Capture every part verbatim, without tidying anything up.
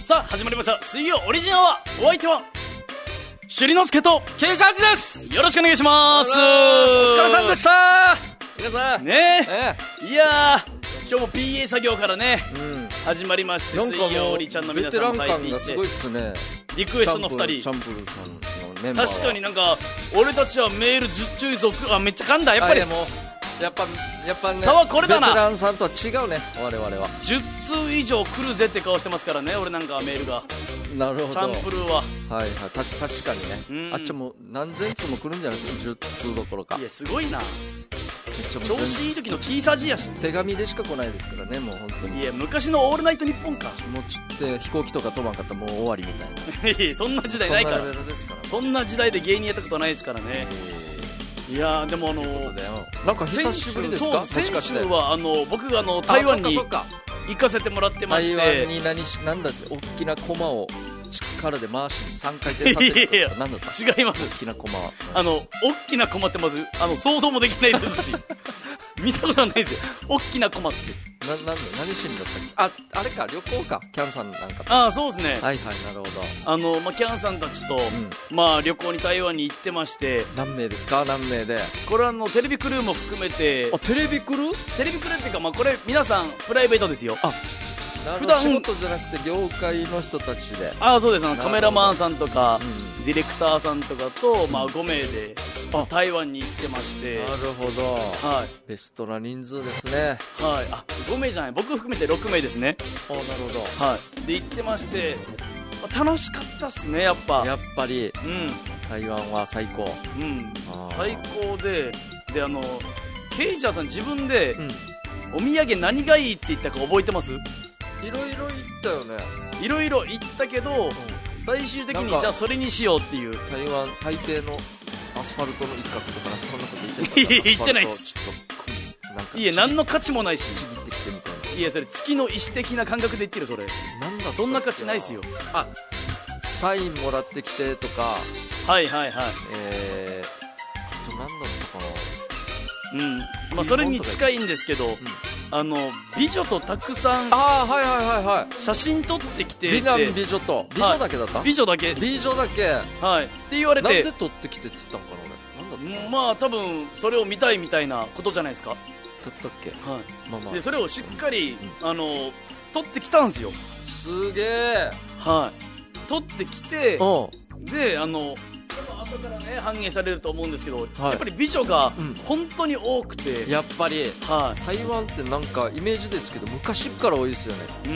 さあ始まりました水曜オリジナルは、お相手は朱里之介とケイジャージです。 よろしくお願いします。お疲れさんでした。皆さんねええ、いやー今日も ピーエー 作業からね、 うん、 始まりまして、 なんかもう水曜オリちゃんの皆さんも入っていて、 ベテラン感がすごいっすね。 リクエストのふたり、 チャンプルーさんのメンバーは確かになんか俺たちはメール十中続、あ、めっちゃ噛んだ。やっぱりもうやっぱやっぱね、 差はこれだな。 ベテランさんとは違うね、我々は。 じゅっつう以上来るぜって顔してますからね、俺なんかメールが。 なるほど。 チャンプルーははいはい、た確かにね、 うん、 あっちもう何千通も来るんじゃないですか、じゅっつうどころか。 いやすごいな、 めっちゃ調子いい時の小さじやし、 手紙でしか来ないですからね、もう本当に。 いや昔のオールナイトニッポンか、 もうちって飛行機とか飛ばんかったらもう終わりみたいないやそんな時代ないから、 そんなレベルですから、ね、 そんな時代で芸人やったことないですからね。いやでもあのなんか久しぶりですか。もしかして先週はあの僕があの台湾に行かせてもらってまして、 台湾に何しなんだっけ、大きなコマを力で回しにさんかい転させるとか、なんだった。 違います。 大きなコマはあの大きなコマってまずあの想像もできないですし見たことはないですよ、大きなコマって。 ななんだ何しにだったっけ。ああれか、旅行か、キャンさんなんか。 ああそうですね、 はいはい、なるほど。 あの、まあ、キャンさんたちと、うん、まあ、旅行に台湾に行ってまして。 何名ですか。何名で。 これはあのテレビクルーも含めて。 あ、テレビクルーテレビクルーっていうか、まあ、これ皆さんプライベートですよ。あ、 普段仕事じゃなくて業界の人たちで。 ああそうです。あのカメラマンさんとか、うん、ディレクターさんとかと、まあ、ごめいで台湾に行ってまして。 なるほど、はい、ベストな人数ですね。 はい、あごめいじゃない、僕含めてろくめいですね。 あ、なるほど、 はい、で行ってまして、まあ、楽しかったっすね、やっぱ。 やっぱり、 うん、 台湾は最高。 うん、最高で、であのケイジャーさん自分で、うん、お土産何がいいって言ったか覚えてます？ いろいろ言ったよね。 いろいろ言ったけど、うん、最終的にじゃあそれにしようっていう。 台湾台北のアスファルトの一角とかなんかそんなこと言ってた。 いや言ってないです。 ちょっとなんかいや何の価値もないし。 ちぎってきてみたいな。 いやそれ月の石的な感覚で言ってる。それなんだそんな価値ないですよ。 あ、サインもらってきてとか。 はいはいはい。 えー、あと何だったかな。 うん、まあそれに近いんですけど、うん、あの美女とたくさん、 あ、はいはいはいはい、 写真撮ってきてて、 美男美女と美女だけだった、はい、 美女だけ美女だけ、 はいって言われて、 なんで撮ってきてって言ったのかな。俺なんだったかな。 まあ多分それを見たいみたいなことじゃないですか。 撮ったっけ。 はい、 まあまあ、 でそれをしっかり、うん、あの撮ってきたんですよ。 すげえ。 はい、撮ってきて、であの後からね反映されると思うんですけど、はい、やっぱり美女が本当に多くて、 うん、やっぱり、 はい、 台湾ってなんかイメージですけど昔から多いですよね。 うん、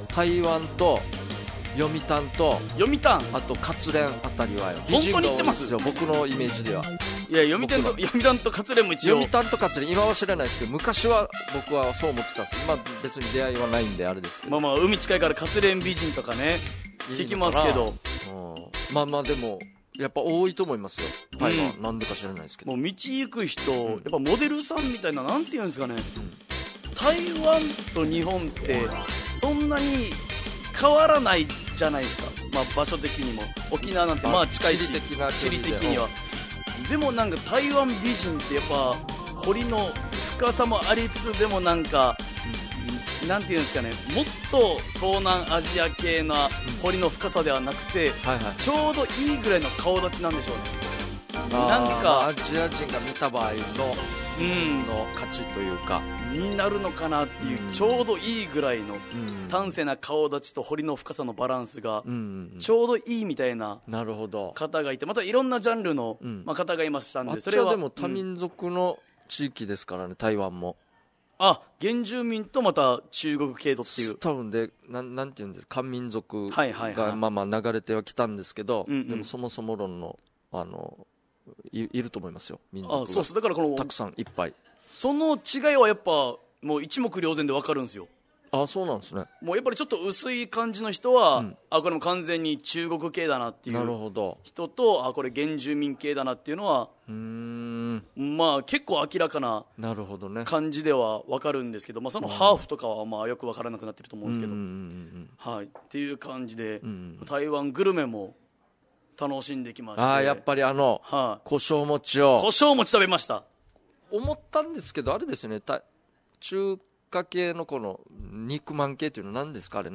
台湾と読谷と読谷、 あと活連あたりは本当に言ってますよ、僕のイメージでは。 いや読谷と読谷と活連も一応、 読谷と活連今は知らないですけど、昔は僕はそう思ってたんです。今別に出会いはないんであれですけど、 まあまあ海近いから活連美人とかね聞きますけど、 うん、まあまあでもやっぱ多いと思いますよ、台湾、うん、なんでか知らないですけど。 もう道行く人、うん、やっぱモデルさんみたいな、なんていうんですかね、うん、台湾と日本ってそんなに変わらないじゃないですか、まあ、場所的にも沖縄なんてまあ近いし、 地理的な地理的には。でもなんか台湾美人ってやっぱ彫りの深さもありつつ、でもなんか、うん、なんていうんですかね、もっと東南アジア系な彫りの深さではなくて、うん、はいはい、ちょうどいいぐらいの顔立ちなんでしょうね。なんかアジア人が見た場合の美人の価値というか、 うん、になるのかなっていう、うん、ちょうどいいぐらいの端正な顔立ちと彫りの深さのバランスがちょうどいいみたいな方がいて、またいろんなジャンルの、うん、まあ、方がいましたんで、それはあっちはでも多民族の地域ですからね、うん、台湾も。 あ、原住民とまた中国系統っていう、 多分でな ん, なんていうんですか、漢民族はいはいはい、 がまあまあ流れてはきたんですけど、 うんうん、 でもそもそも論のあの い, いると思いますよ、民族が。 あ、そうです。だからこのたくさんいっぱい、 その違いはやっぱもう一目瞭然で分かるんですよ。 あ、そうなんですね。 もうやっぱりちょっと薄い感じの人は、うん、あ、これも完全に中国系だなっていう人と、あ、これ原住民系だなっていうのは、 うーん、 まあ結構明らかな感じでは分かるんですけど、まあ、そのハーフとかはまあよく分からなくなってると思うんですけど、うんうんうん、はい、っていう感じで、うんうん、台湾グルメも楽しんできまして、 あ、やっぱりあの、はい、胡椒餅を胡椒餅食べました。 思ったんですけど、あれですね、た中華系のこの肉まん系っていうのは何ですか、あれなん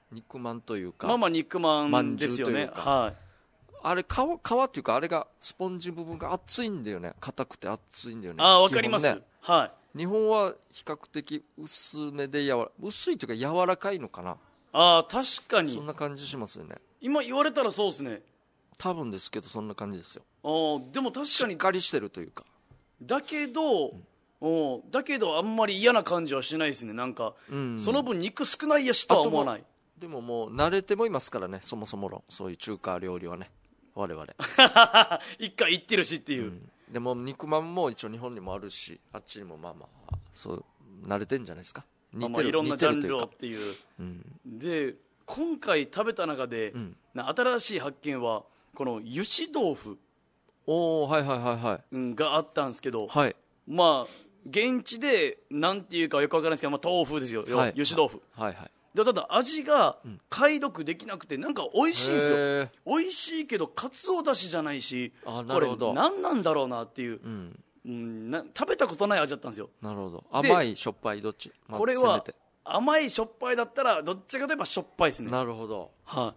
肉まんというか、 まあまあ肉まんですよね。はい。 あれ皮、皮っていうかあれがスポンジ部分が厚いんだよね。硬くて厚いんだよね。 ああ、わかります、ね、はい。 日本は比較的薄めで柔ら薄いというか柔らかいのかな。 ああ、確かにそんな感じしますよね。 今言われたらそうですね。 多分ですけどそんな感じですよ。 ああ、でも確かにしっかりしてるというか。 だけど、うんおだけどあんまり嫌な感じはしないですね。なんか、うんうん、その分肉少ないやしとは思わない。 でももう慣れてもいますからね、そもそものそういう中華料理はね、我々 一回行ってるしっていう、うん、 でも肉まんも一応日本にもあるし、あっちにもまあまあそう慣れてんじゃないですか。似てる、まあ、 いろんなジャンルをっていう、うん、で今回食べた中で、うん、な新しい発見はこの油脂豆腐おーはいはいはいはい、 うん、があったんですけど、 はい、 まあ現地でなんていうかよくわからないですけど、まあ、豆腐ですよ、はい、油脂豆腐、 はいはい、 でただ味が解読できなくてなんか美味しいんですよ。美味しいけどかつおだしじゃないし、 あなるほど、 これ何なんだろうなっていう、うんうん、な食べたことない味だったんですよ。 なるほど。甘いしょっぱいどっち、 ま、これは甘いしょっぱいだったらどっちかといえばしょっぱいですね。 なるほど、 はい、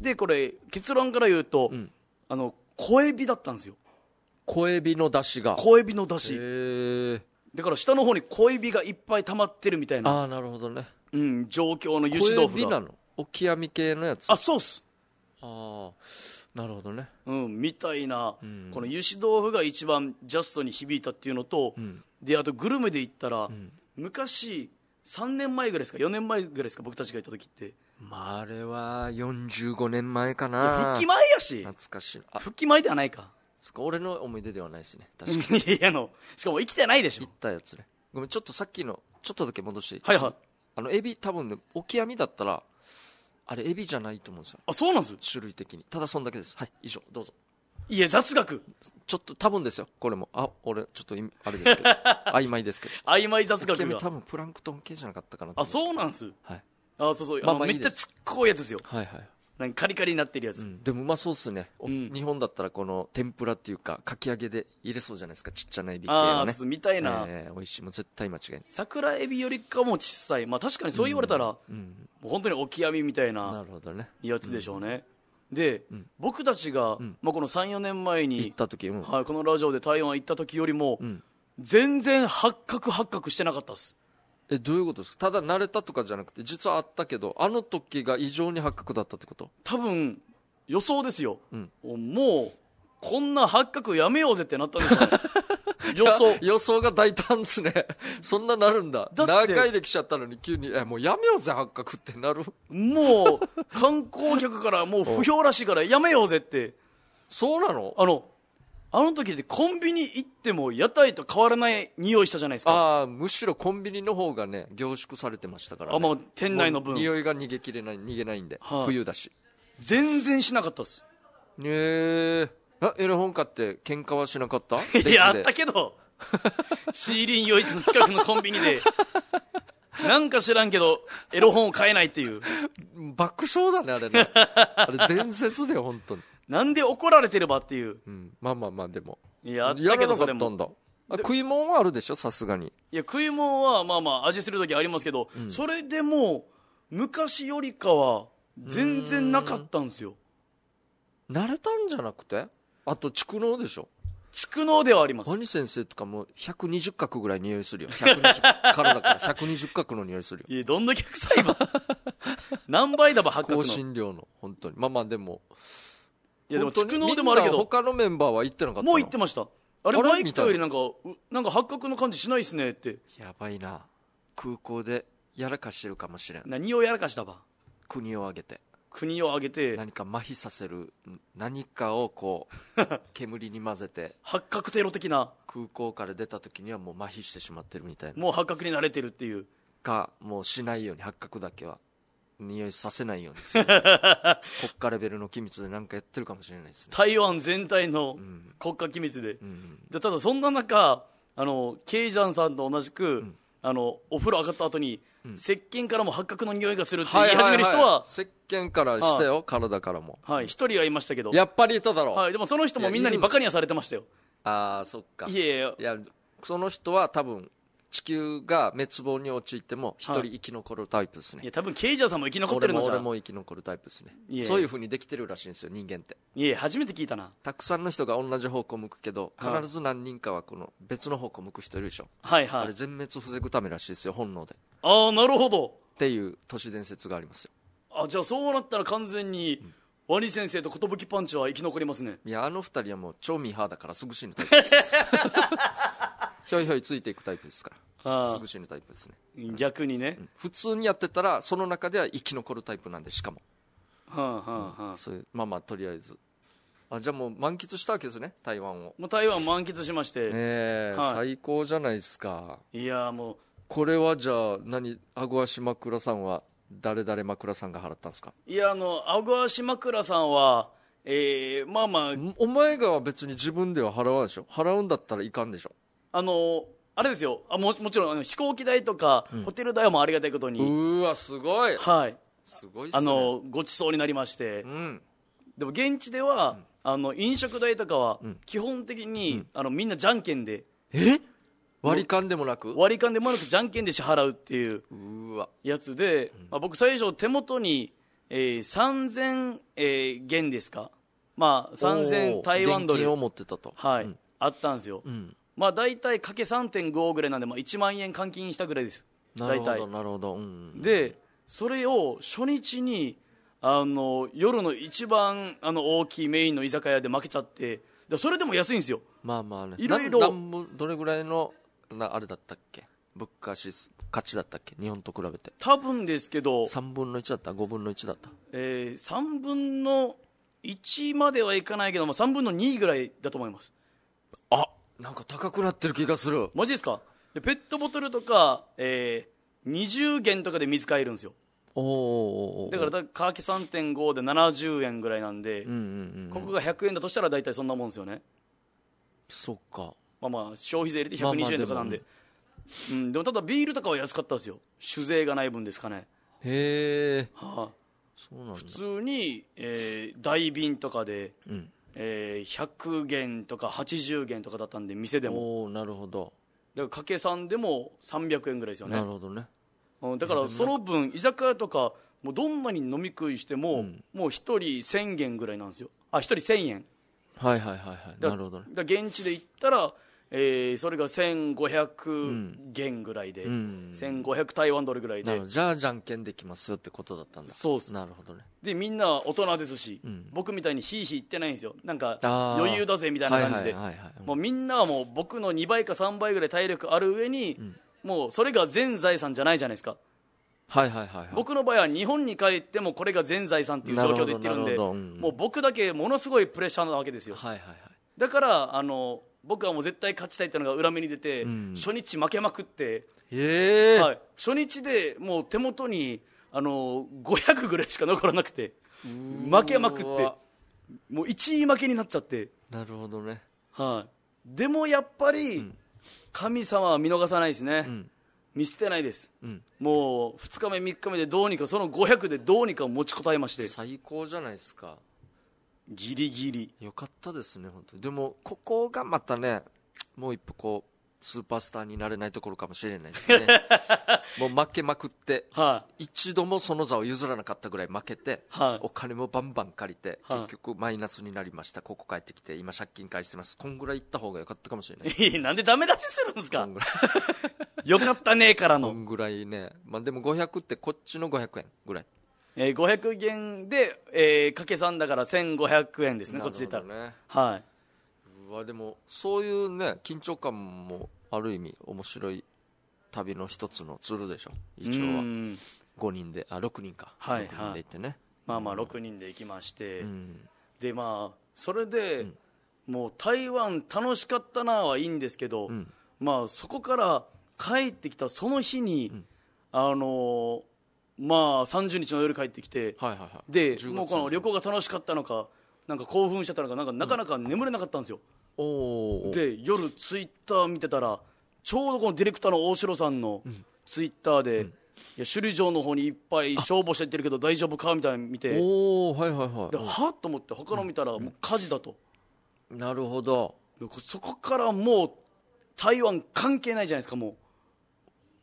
でこれ結論から言うと、うん、あの小エビだったんですよ。 小エビの出汁が小エビの出汁、 へー、 だから下の方に小エビがいっぱい溜まってるみたいな、 ああなるほどね、 うん、状況の油脂豆腐が。 小エビなの、オキアミ系のやつ。 あそうっす。 ああなるほどね、 うん、みたいな、うん、この油脂豆腐が一番ジャストに響いたっていうのと、うん、であとグルメで言ったら、うん、昔さんねんまえぐらいですかよねんまえぐらいですか、僕たちが行った時って、 まあ、あれはよんじゅうごねんまえかな。 復帰前やし、 懐かしい。 復帰前ではないか。 そこ俺の思い出ではないですね、確かにいやあのしかも生きてないでしょ。 行ったやつね。ごめん、ちょっとさっきのちょっとだけ戻していい？ はいはい。 あのエビ多分ね、オキアミだったらあれエビじゃないと思うんですよ。 あ、そうなんです。 種類的に。ただそんだけです。はい、以上どうぞ。 いや雑学ちょっと多分ですよ、これも。あ、俺ちょっとあれですけど曖昧ですけど曖昧雑学が。 オキアミ多分プランクトン系じゃなかったかなと。 あ、そうなんす。 はい。 あ、そうそう、まあまあ、めっちゃちっこいやつですよ。 はいはい。 なんかカリカリになってるやつ、 うん、でもうまそうっすね、うん、日本だったらこの天ぷらっていうかかき揚げで入れそうじゃないですか、ちっちゃなエビ系をね。 あみたいな、 えー、美味しい、もう絶対間違いない。 桜エビよりかも小さい、まあ確かにそう言われたら、うんうん、もう本当にオキアミみたいなやつでしょうね。うん、で、うん、僕たちが、うんまあ、このさんよねんまえに行った時、うんはい、このラジオで台湾行った時よりも、うん、全然八角八角してなかったっす。 え、どういうことですか？ただ慣れたとかじゃなくて実はあったけど、あの時が異常に八角だったってこと？ 多分予想ですよ、うん、もうこんな八角やめようぜってなったんですよね予想予想が大胆ですねそんななるんだ。長い歴史あったのに急にえもうやめようぜ八角ってなる。 もう観光客からもう不評らしいからやめようぜって。 そうなの？ あのあの時でコンビニ行っても屋台と変わらない匂いしたじゃないですか。 ああ、むしろコンビニの方がね凝縮されてましたからね。 あ、もう店内の分匂いが逃げきれない、逃げないんで、はあ、冬だし全然しなかったっす。 へえー、あ、エロ本買って喧嘩はしなかった？ いやあったけどシーリン夜市の近くのコンビニでなんか知らんけどエロ本を買えないっていう爆笑だねあれねあれ伝説だよ本当に。 なんで怒られてればっていう、 うん、まあまあまあでもいやあったけどそれもやらなかったんだ。あ、食い物はあるでしょさすがに。 いや食い物はまあまあ味する時ありますけど、うん、それでも昔よりかは全然なかったんですよ。 慣れたんじゃなくて、あと蓄能でしょ。 蓄能ではあります。 ワニ先生とかもひゃくにじゅっかくぐらい匂いするよ。ひゃくにじゅっ体からひゃくにじゅっかくの匂いするよ。 いやどんだけ臭いば何倍だば八角の香辛料の本当に。まあまあでもいやでも蓄能でもあるけど他のメンバーは言ってなかったの？ もう言ってました。あれマイクよりなんかなんか八角の感じしないっすねって。 やばいな、空港でやらかしてるかもしれん。 何をやらかしたば？ 国を挙げて国を挙げて何か麻痺させる何かをこう煙に混ぜて八角テロ的な。 空港から出た時にはもう麻痺してしまってるみたいな。 もう八角に慣れてるっていうか、もうしないように八角だけは匂いさせないようにする国家レベルの機密で何かやってるかもしれないですね。 台湾全体の国家機密で、うん、でただそんな中あのケイジャンさんと同じく、うん、あのお風呂上がった後に、うん、石鹸からも八角の匂いがするって言い始める人は、はいはいはい、 石鹸からしてよ、体からもはい一人はいましたけど、 やっぱりいただろう、 はい、でもその人もみんなにバカにはされてましたよ。 ああそっか。 いやいやいやその人は多分地球が滅亡に陥っても一人生き残るタイプですね。 いや多分ケイジャーさんも生き残ってるのじゃん。 俺も俺も生き残るタイプですね。 いえそういう風にできてるらしいんですよ、人間って。 いえ初めて聞いたな。 たくさんの人が同じ方向向くけど、 はい必ず何人かはこの別の方向向く人いるでしょ。 はいはいあれ全滅防ぐためらしいですよ、本能で。 ああなるほど。 っていう都市伝説がありますよ。 あじゃあそうなったら完全に、ワニ先生と寿パンチは生き残りますね。 いや、あの二人はもう超ミーハーだからすぐ死ぬタイプですひょいひょいついていくタイプですからあすぐ死ぬタイプですね。 逆にね、 普通にやってたらその中では生き残るタイプなんで、しかもはあはあはあ、 そういう、まあまあとりあえずあじゃあもう満喫したわけですね、台湾を。 もう台湾満喫しまして、 ええ、 はい最高じゃないですか。 いやもうこれはじゃあ何、あご足枕さんは誰々枕さんが払ったんですか。 いやあのあご足枕さんは、えー、まあまあお前が別に自分では払わんでしょ。払うんだったらいかんでしょ。 あのあれですよ、あ も, もちろんあの飛行機代とか、うん、ホテル代はもうありがたいことに、 うーわすごい、 はいすごいっすね、 あのごちそうになりまして、 うん、 でも現地では、うん、あの飲食代とかは基本的に、うん、あのみんなじゃんけんで、 え割り勘でもなく割り勘でもなくじゃんけんで支払うっていうやつで、うんまあ、僕最初手元に、えー、さんぜん、えー、元ですか、まあ、さんぜん台湾ドル現金を持ってたと、 はい、うん、あったんですよ、 うんまあ、大体かけ さんてんご ぐらいなんで、まあ、いちまん円換金したぐらいです。 なるほどなるほど、うん、 でそれを初日にあの夜の一番あの大きいメインの居酒屋で負けちゃって、でそれでも安いんですよ。 まあまあね、 いろいろどれぐらいのなあれだったっけ、物価指数価値だったっけ、日本と比べて。 多分ですけどさんぶんのいちだった、ごぶんのいちだった、 えー、さんぶんのいちまではいかないけど、まあ、さんぶんのにぐらいだと思います。 あ、なんか高くなってる気がする。 マジですか。でペットボトルとか、えー、にじゅう元とかで水買えるんですよ。 おだからかけ さんてんご でななじゅうえんぐらいなんで、 うんうんうんうん、ここがひゃくえんだとしたら大体そんなもんですよね。 そっか、まあまあ消費税入れてひゃくにじゅうえんとかなんで、まあまあでも、うん、でもただビールとかは安かったですよ。酒税がない分ですかね。 へえ、 はあ、 そうなんだ。 普通に、えー、大瓶とかで、 うんえー、ひゃく元とかはちじゅう元とかだったんで、店でも。 おなるほど。 だからかけさんでもさんびゃくえんぐらいですよね。 なるほどね。 うん、だからその分居酒屋とかもうどんなに飲み食いしても、うん、もうひとりせん元ぐらいなんですよ。あ、ひとりせんえん。 はいはいはいはい。なるほどね。 だ現地で行ったら、えー、それがせんごひゃく元ぐらいで、うん、せんごひゃく台湾ドルぐらいで。 じゃあじゃんけんできますよってことだったんだ。 そうっす。 なるほどね。 でみんな大人ですし、うん、僕みたいにヒーヒー言ってないんですよ。なんか余裕だぜみたいな感じで、もうみんなはもう僕のにばいかさんばいぐらい体力ある上に、うん、もうそれが全財産じゃないじゃないですか。 はいはいはいはい、 僕の場合は日本に帰ってもこれが全財産っていう状況で言ってるんで、うん、もう僕だけものすごいプレッシャーなわけですよ、 はいはいはい、 だからあの僕はもう絶対勝ちたいっていうのが裏目に出て、うん、初日負けまくって、 えーはい、初日でもう手元にあのごひゃくぐらいしか残らなくて負けまくってもういちい負けになっちゃって。 なるほどね、 はい、でもやっぱり神様は見逃さないですね、うん、見捨てないです、うん、もうふつかめみっかめでどうにかそのごひゃくでどうにか持ちこたえまして。 最高じゃないですか。 ギリギリよかったですね本当に。でもここがまたねもう一歩こうスーパースターになれないところかもしれないですねもう負けまくって、 はい、一度もその座を譲らなかったぐらい負けて、 はい、 お金もバンバン借りて、 はい、 結局マイナスになりました。ここ帰ってきて今借金返してます。こんぐらい行った方がよかったかもしれないですなんでダメ出しするんですかよかったねからのこんぐらいね、まあ、でもごひゃくってこっちのごひゃくえんぐらい、 えー、ごひゃく元で、えー、かけさんだからせんごひゃくえんですね、こっちで言ったら、 ね、 はい。 うわでもそういうね緊張感もある意味面白い旅の一つのツールでしょ。一応はごにんであろくにんか、 はいはい、 ろくにんで行ってね、 まあまあろくにんで行きまして、 うん、 でまあそれで、うん、もう台湾楽しかったなはいいんですけど、うん、まあそこから帰ってきたその日に、うん、あのー、まあさんじゅうにちの夜帰ってきて、 はいはいはい、 でもうこの旅行が楽しかったのかなんか興奮しちゃったのかなんかなかなか眠れなかったんですよ、 うん、おで夜ツイッター見てたらちょうどこのディレクターの大城さんのツイッターで、うん、いや首里城の方にいっぱい消防車行ってるけど大丈夫かみたいなの見て、 お、はいはいはい、 ではっと思って他の見たらもう火事だと、 うん、なるほど。 そこからもう台湾関係ないじゃないですか。も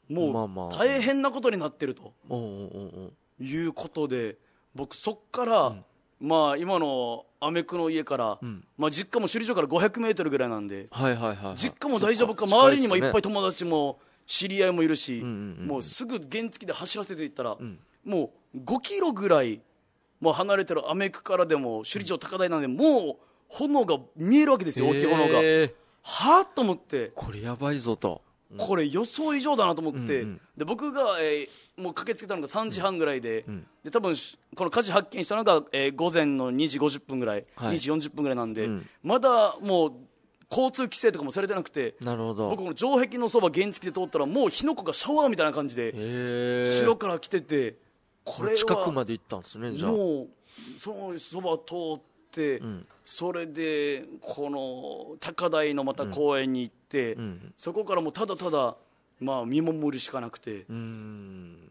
もう大変なことになってるとおうおうおういうことで、僕そっから、うん、まあ今のアメクの家から、うん、まあ実家も首里城からごひゃくメートルぐらいなんで、 はいはいはいはい、 実家も大丈夫か、周りにもいっぱい友達も知り合いもいるし、うんうんうん、もうすぐ原付で走らせていったら、うん、もうごキロぐらいもう離れてるアメクからでも首里城高台なんで、もう炎が見えるわけですよ、大きい炎が。はぁと思って、 これやばいぞと、 うん、これ予想以上だなと思って、うんうん、で僕が、えー、もう駆けつけたのがさんじはんぐらいで、うん、で多分この火事発見したのが、えー、午前のにじごじゅっぷんぐらい、はい、にじよんじゅっぷんぐらいなんで、うん、まだもう交通規制とかもされてなくて、 なるほど、 僕この城壁のそば原付で通ったらもう火の粉がシャワーみたいな感じで後ろから来てて、 これは近くまで行ったんですね。じゃあもうそのそば通って、うん、それでこの高台のまた公園に行って、うんうん、そこからもうただただ、まあ、見守るしかなくて、うん、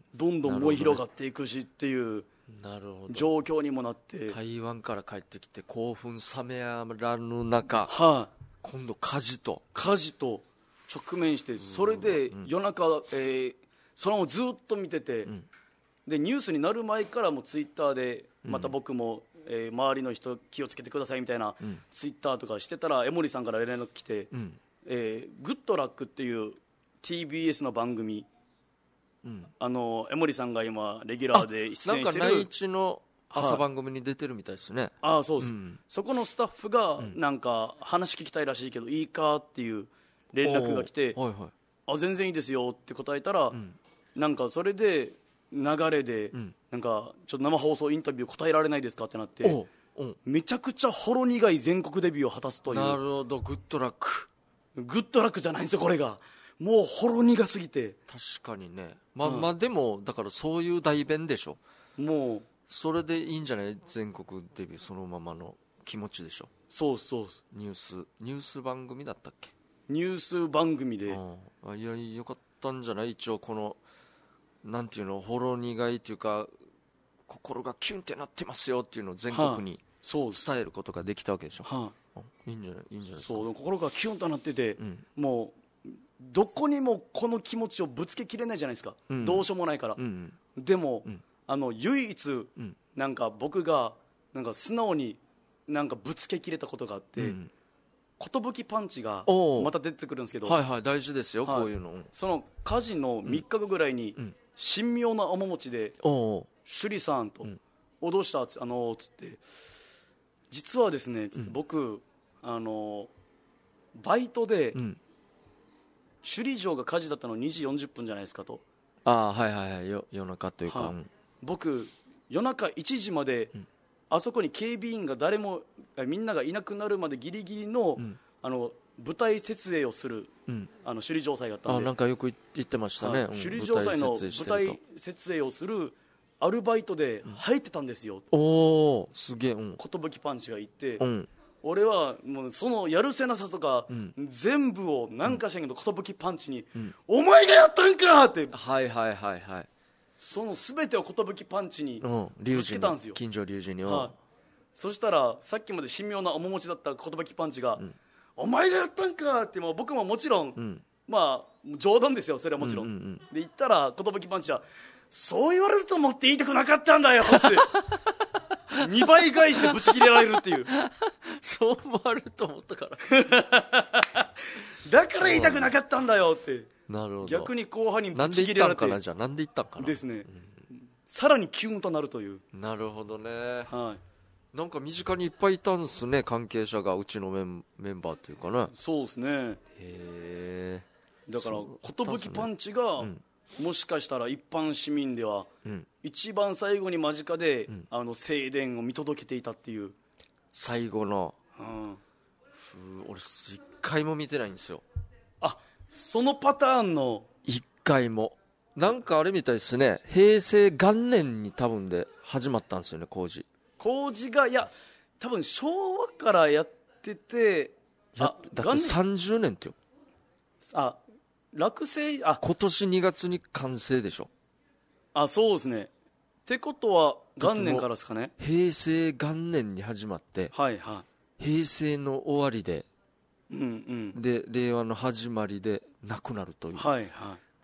どんどん燃え広がっていくしっていう状況にもなって、 台湾から帰ってきて興奮冷めやらぬ中、 はあ、 今度火事と火事と直面して、それで夜中、えー、そのままずっと見てて、うん、でニュースになる前からもツイッターでまた僕も、えー、周りの人気をつけてくださいみたいな、うん、ツイッターとかしてたら江森さんから連絡来て、うん、えー、グッドラックっていう ティービーエス の番組、うん、あの江森さんが今レギュラーで出演してる、 なんか内地の朝番組に出てるみたいですね。 ああそうです、うん、そこのスタッフがなんか話聞きたいらしいけどいいかっていう連絡が来て、はいはい、あ全然いいですよって答えたら、うん、なんかそれで流れで、うん、なんかちょっと生放送インタビュー答えられないですかってなって、おうめちゃくちゃほろ苦い全国デビューを果たすという。 なるほど、グッドラック。 グッドラックじゃないんですよこれが。もうほろ苦すぎて。 確かにね、まあ、うん、まあでもだからそういう代弁でしょ。 もうそれでいいんじゃない、全国デビューそのままの気持ちでしょ。 そうそう、 ニュースニュース番組だったっけ。 ニュース番組で、 ああいやよかったんじゃない。一応このなんていうの、ほろ苦いというか心がキュンってなってますよっていうのを全国に伝えることができたわけでしょ、はあ、いいんじゃないいいんじゃないですか。 そう心がキュンとなってて、うん、もうどこにもこの気持ちをぶつけきれないじゃないですか、うん、どうしようもないから、うんうん、でも、うん、あの唯一、うん、なんか僕がなんか素直になんかぶつけきれたことがあって、うん寿パンチがまた出てくるんですけど、 はいはい、大事ですよ、はい、こういうの。その火事のみっかごぐらいに、うん、神妙な面持ちで、うん、首里さんと、うん、脅したつあのつって実はですねつって、うん、僕あのバイトで、うん、首里城が火事だったのにじよんじゅっぷんじゃないですかと。 ああはいはいはい、よ夜中というか、 はあうん、僕夜中いちじまで、うんあそこに警備員が誰もみんながいなくなるまでギリギリ の,、うん、あの舞台設営をする、うん、あの首里城祭があったんで、 あなんかよく言ってましたね、 うん、首里城祭の舞台設営をするアルバイトで入ってたんですよ、 うん、おーすげえ、うん、 寿パンチが言って、うん、俺はもうそのやるせなさとか、うん、全部を何かしらんけど寿パンチに、うん、お前がやったんかってはいはいはいはい、 その全てを寿パンチにぶつけたんですよ、 近所龍神に、 はい、そしたらさっきまで神妙な面持ちだった寿パンチが、うん、お前がやったんかって、もう僕ももちろん、うん、まあ冗談ですよそれはもちろん、うんうんうん、で言ったら寿パンチはそう言われると思って言いたくなかったんだよってにばい返してブチ切れられるっていうそう思われると思ったからだから言いたくなかったんだよって。 なるほど、 逆に後輩にぶち切れられて、 なんで言ったんかな、じゃあなんで言ったんかなですね、うん、さらにキュンとなるという。 なるほどね、 はい、 なんか身近にいっぱいいたんですね、関係者が、うちのメン、メンバーというかね。 そうですね、 へえ。 だから寿パンチが、うん、もしかしたら一般市民では、うん、一番最後に間近で、うん、あの正殿を見届けていたっていう。 最後の、うん、俺一回も見てないんですよ。 あ、そのパターンの一回も。なんかあれみたいですね、平成元年に多分で始まったんですよね、工事工事が。いや多分昭和からやってて、 あだってさんじゅうねんってよ。 あ落成、あ今年にがつに完成でしょ。 あそうですね。ってことは元年からですかね。 平成元年に始まって、 はいはい、 平成の終わりで、 うんうん、 で令和の始まりでなくなるという、 はいはい、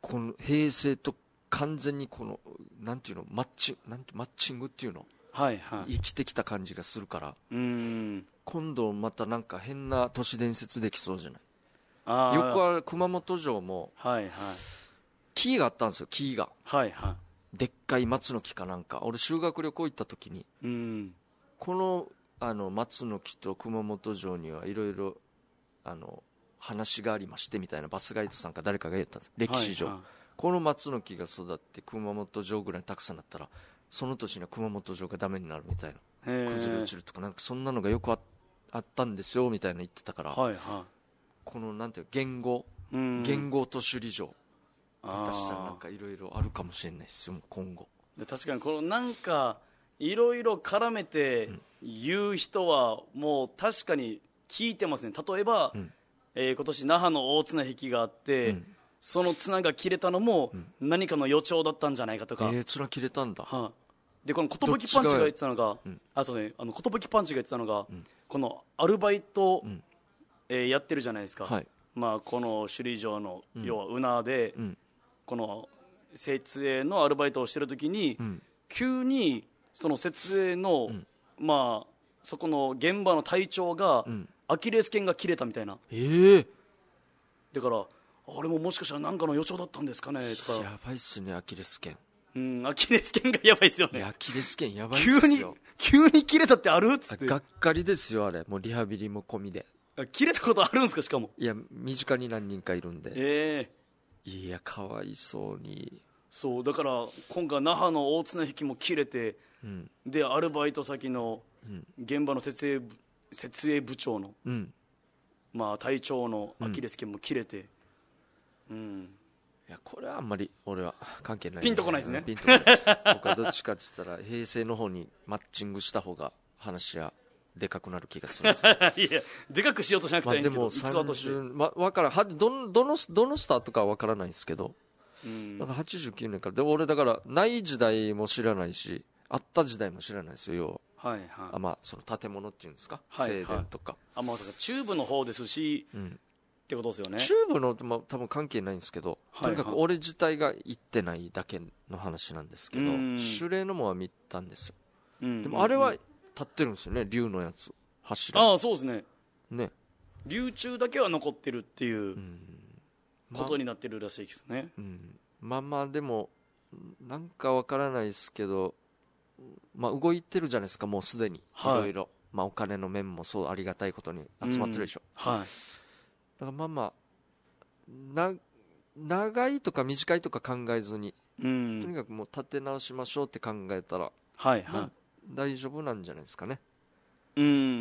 この平成と完全にこのなんていうのマッチなんてマッチングっていうの、 はいはい、 生きてきた感じがするから、 うーん、 今度またなんか変な都市伝説できそうじゃない。 あよくある熊本城も、 はいはい、 木があったんですよ。木が、 はいはい、 でっかい松の木かなんか。俺修学旅行行った時に、 うん、 このあの松の木と熊本城にはいろいろあの話がありましてみたいな、バスガイドさんか誰かが言ったんです、歴史上、はいはい、この松の木が育って熊本城ぐらいたくさんなったらその年には熊本城がダメになるみたいな、崩れ落ちるとかなんかそんなのがよく あ, あったんですよみたいな言ってたから、はいはい、このなんていう言語、うん、言語と首里城下手したらなんかいろいろあるかもしれないですよ今後。 で確かにこのなんかいろいろ絡めて言う人はもう確かに聞いてますね。例えば、うん、えー、今年那覇の大綱引きがあって、うん、その綱が切れたのも何かの予兆だったんじゃないかとか、 えー、綱切れたんだ、 はあ、でこの寿パンチが言ってたのが、うん、あそうね、あの寿パンチが言ってたのが、うん、このアルバイト、うん、えー、やってるじゃないですか、はい、まあ、この首里城の、うん、要はうなで、うん、この設営のアルバイトをしてるときに、うん、急にその設営の、うん、まあそこの現場の隊長が、うん、アキレス腱が切れたみたいな、 えー、 だからあれももしかしたら何かの予兆だったんですかねとか。 やばいっすね、アキレス腱。 うん、アキレス腱がやばいっすよね。 アキレス腱やばいっすよ。 急に急に切れたってあるっつって。 がっかりですよあれ。もうリハビリも込みで。 切れたことあるんですか。しかもいや身近に何人かいるんで。 ええー、いやかわいそうに。 そうだから今回那覇の大綱引きも切れて、うん、でアルバイト先の現場の設営部、設営部長の、うん、まあ隊長のアキレス腱も切れて、うん、うん、 いやこれはあんまり俺は関係ない、ね、 ピンとこないですね。 ピンとこないです僕はどっちかって言ったら平成の方にマッチングした方が話はでかくなる気がするんですけどいやでかくしようとしなくていいんですけど、まあ、 でもさんじゅう、まあ、分からんはどのどのどのスタートかは分からないですけど、うん、なんかはちじゅうきゅうねんからで俺だからない時代も知らないしあった時代も知らないですよ要は。はいはい、あまあ、その建物っていうんですか、はいはい、正殿とか、 あ、まあ、中部の方ですし、うん、ってことですよね。 中部の、まあ、多分関係ないんですけど、はいはい、とにかく俺自体が行ってないだけの話なんですけど、守礼の門は見たんですよ、うん、でもあれは立ってるんですよね、竜のやつ柱。 ああそうですね、 ね、 竜柱だけは残ってるっていうことになってるらしいですね、 ま、うん、まあまあでもなんかわからないですけど、まあ、動いてるじゃないですかもうすでにいろいろ、まあ、お金の面もそうありがたいことに集まってるでしょ、うん、はい、だからまあまあな長いとか短いとか考えずに、うん、とにかくもう立て直しましょうって考えたら、はいはい、まあ、大丈夫なんじゃないですかね。 うん、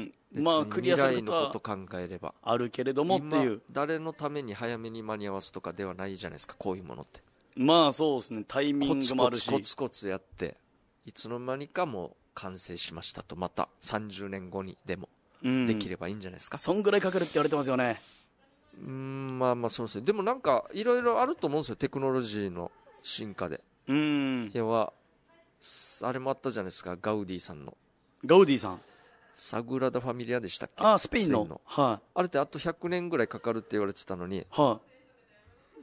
まあクリアすることは未来のこと考えればあるけれどもっていう、 誰のために早めに間に合わすとかではないじゃないですかこういうものって。 まあそうですね、タイミングもあるしコツコツコツやっていつの間にかもう完成しましたと、またさんじゅうねんごにでもできればいいんじゃないですか、うん、 そんぐらいかかるって言われてますよね。 うーん、まあまあそうですね。でもなんかいろいろあると思うんですよテクノロジーの進化で。うん、要はあれもあったじゃないですか、ガウディさんのガウディさんサグラダ・ファミリアでしたっけ。 ああスペイン の, インの、 はい、あれってあとひゃくねんぐらいかかるって言われてたのに、はい、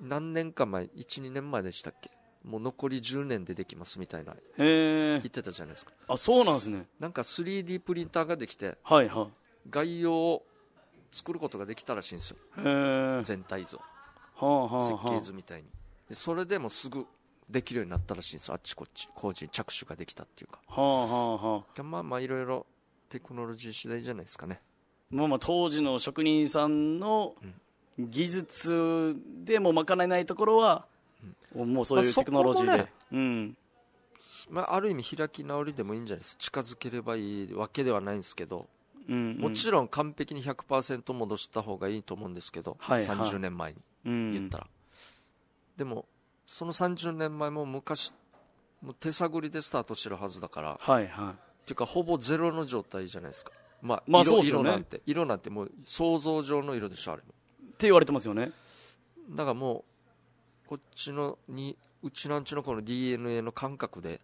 何年か前 いちにねんまえでしたっけ、もう残りじゅうねんでできますみたいな言ってたじゃないですか。 あ、そうなんですね。 なんか スリーディー プリンターができて、 はいはい、 概要を作ることができたらしいんですよ。へ全体像、はあはあはあ、設計図みたいに。でそれでもすぐできるようになったらしいんですよ。あっちこっち工事に着手ができたっていうか、はあはあはあ、まあまあいろいろテクノロジー次第じゃないですかね。 まあまあ当時の職人さんの技術でも賄えないところは、うん、もうそういうテクノロジーで、まあね、うん、 まあ、ある意味開き直りでもいいんじゃないですか。近づければいいわけではないんですけど、うんうん、もちろん完璧に ひゃくパーセント 戻した方がいいと思うんですけど、はいはい、さんじゅうねんまえに言ったら、うん、でもそのさんじゅうねんまえも昔もう手探りでスタートしてるはずだから、はいはい、っていうかほぼゼロの状態じゃないですか。まあ、まあそうですよね、色なんて色なんてもう想像上の色でしょあれもって言われてますよね。 だからもうこっちのにうちなんちのこの ディーエヌエー の感覚で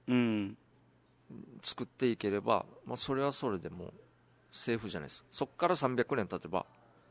作っていければ、まあ、それはそれでもうセーフじゃないですか。そっからさんびゃくねん経てば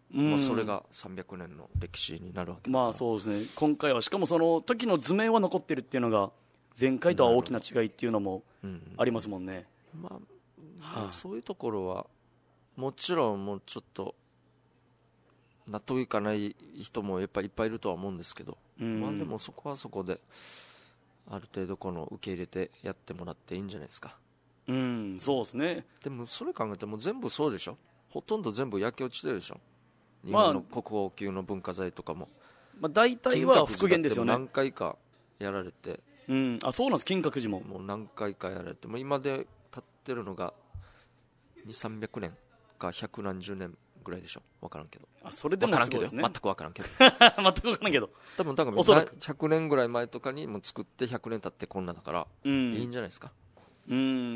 まあ、それがさんびゃくねんの歴史になるわけだから、 まあそうですね、今回はしかもその時の図面は残ってるっていうのが前回とは大きな違いっていうのもありますもんね。 まあ、まあ、そういうところはもちろんもうちょっと納得いかない人もやっぱりいっぱいいるとは思うんですけど、うん、まあでもそこはそこである程度この受け入れてやってもらっていいんじゃないですか。 うん、そうですね。 でもそれ考えても全部そうでしょ。ほとんど全部焼け落ちてるでしょ。日本の国宝級の文化財とかも、 まあ、大体は復元ですよね。 何回かやられて、 うん、あ、そうなんです。金閣寺ももう何回かやられて、もう今で経ってるのがにせんさんびゃくねんか百何十年ぐらいでしょ。分からんけど。 あ、それでもすごいですね。 全く分からんけど全く分からんけど多分だからひゃくねんぐらい前とかにも作ってひゃくねん経ってこんなだから、うん、いいんじゃないですか。 うん、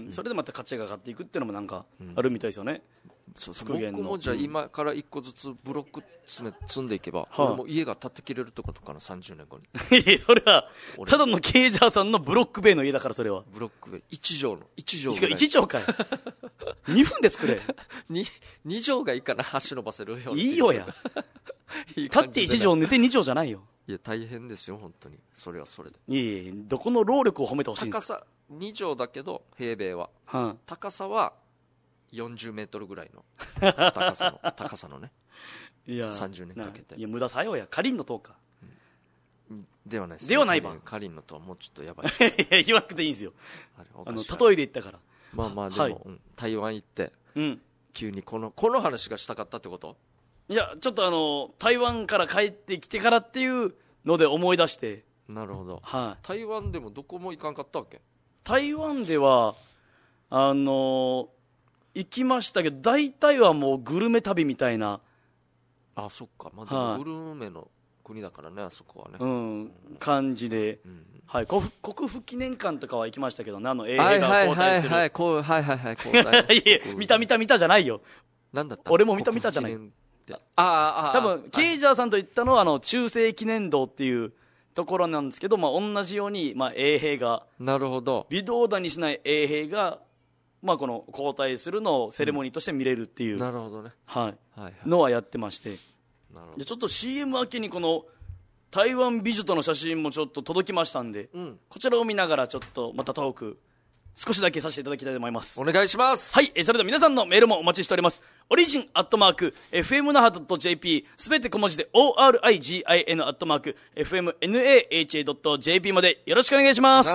それでまた価値が上がっていくっていうのもなんかあるみたいですよね。 うん、そうそう、僕もじゃあ今からいっこずつブロック積め積んでいけば、 はあ、 俺も家が建てきれるってことかな、さんじゅうねんごにいやそれはただのケイジャーさんのブロック塀の家だから。それはブロック塀いち畳のいち畳ぐらい。いち畳かいにふんで作れに, に畳がいいかな、足伸ばせるように。 いいよやいい立っていち畳寝てに畳じゃないよ。 いや大変ですよ本当に。それはそれでいいいどこの労力を褒めてほしいんですか。 高さに畳だけど平米は、 はあ、 高さはよんじゅうメートルぐらいの高さの高さのね。 いやさんじゅうねんかけて。 いや無駄さよや。かりんの塔か、 うん、ではないです。 ではないばかりんの塔はもうちょっとやばいいや言わなくていいんですよ。あれあの例えで言ったから。 まあまあでも、はいうん、台湾行って、うん、急にこのこの話がしたかったってこと。 いやちょっとあの台湾から帰ってきてからっていうので思い出して。 なるほど、 はい、 台湾でもどこも行かんかったわけ。 台湾ではあの行きましたけど大体はもうグルメ旅みたいな。 あそっか、まあ、でもグルメの国だからね、あそこはね、 うん、感じで、うんはい、国府記念館とかは行きましたけどね、あの衛兵が交代する。 はいはいはいはいはい交代いや見た見た見たじゃないよ。 なんだった俺も見た見たじゃない。 あああ多分ケイジャーさんと言ったのはあの中世記念堂っていうところなんですけど、まあ、同じように、まあ、衛兵がなるほど微動だにしない衛兵が、まあ、この交代するのをセレモニーとして見れるっていう、うん、 なるほどね、 はいはいはい、 のはやってまして。 なるほど。 でちょっと シーエム 明けにこの台湾美女との写真もちょっと届きましたんで、うん、こちらを見ながらちょっとまたトーク少しだけさせていただきたいと思います。 お願いします。 はい、えそれでは皆さんのメールもお待ちしております。オリジンアットマーク エフエム 那覇 .jp すべて小文字で オーアールアイジン アットマーク エフエム ナハ .jp までよろしくお願いします。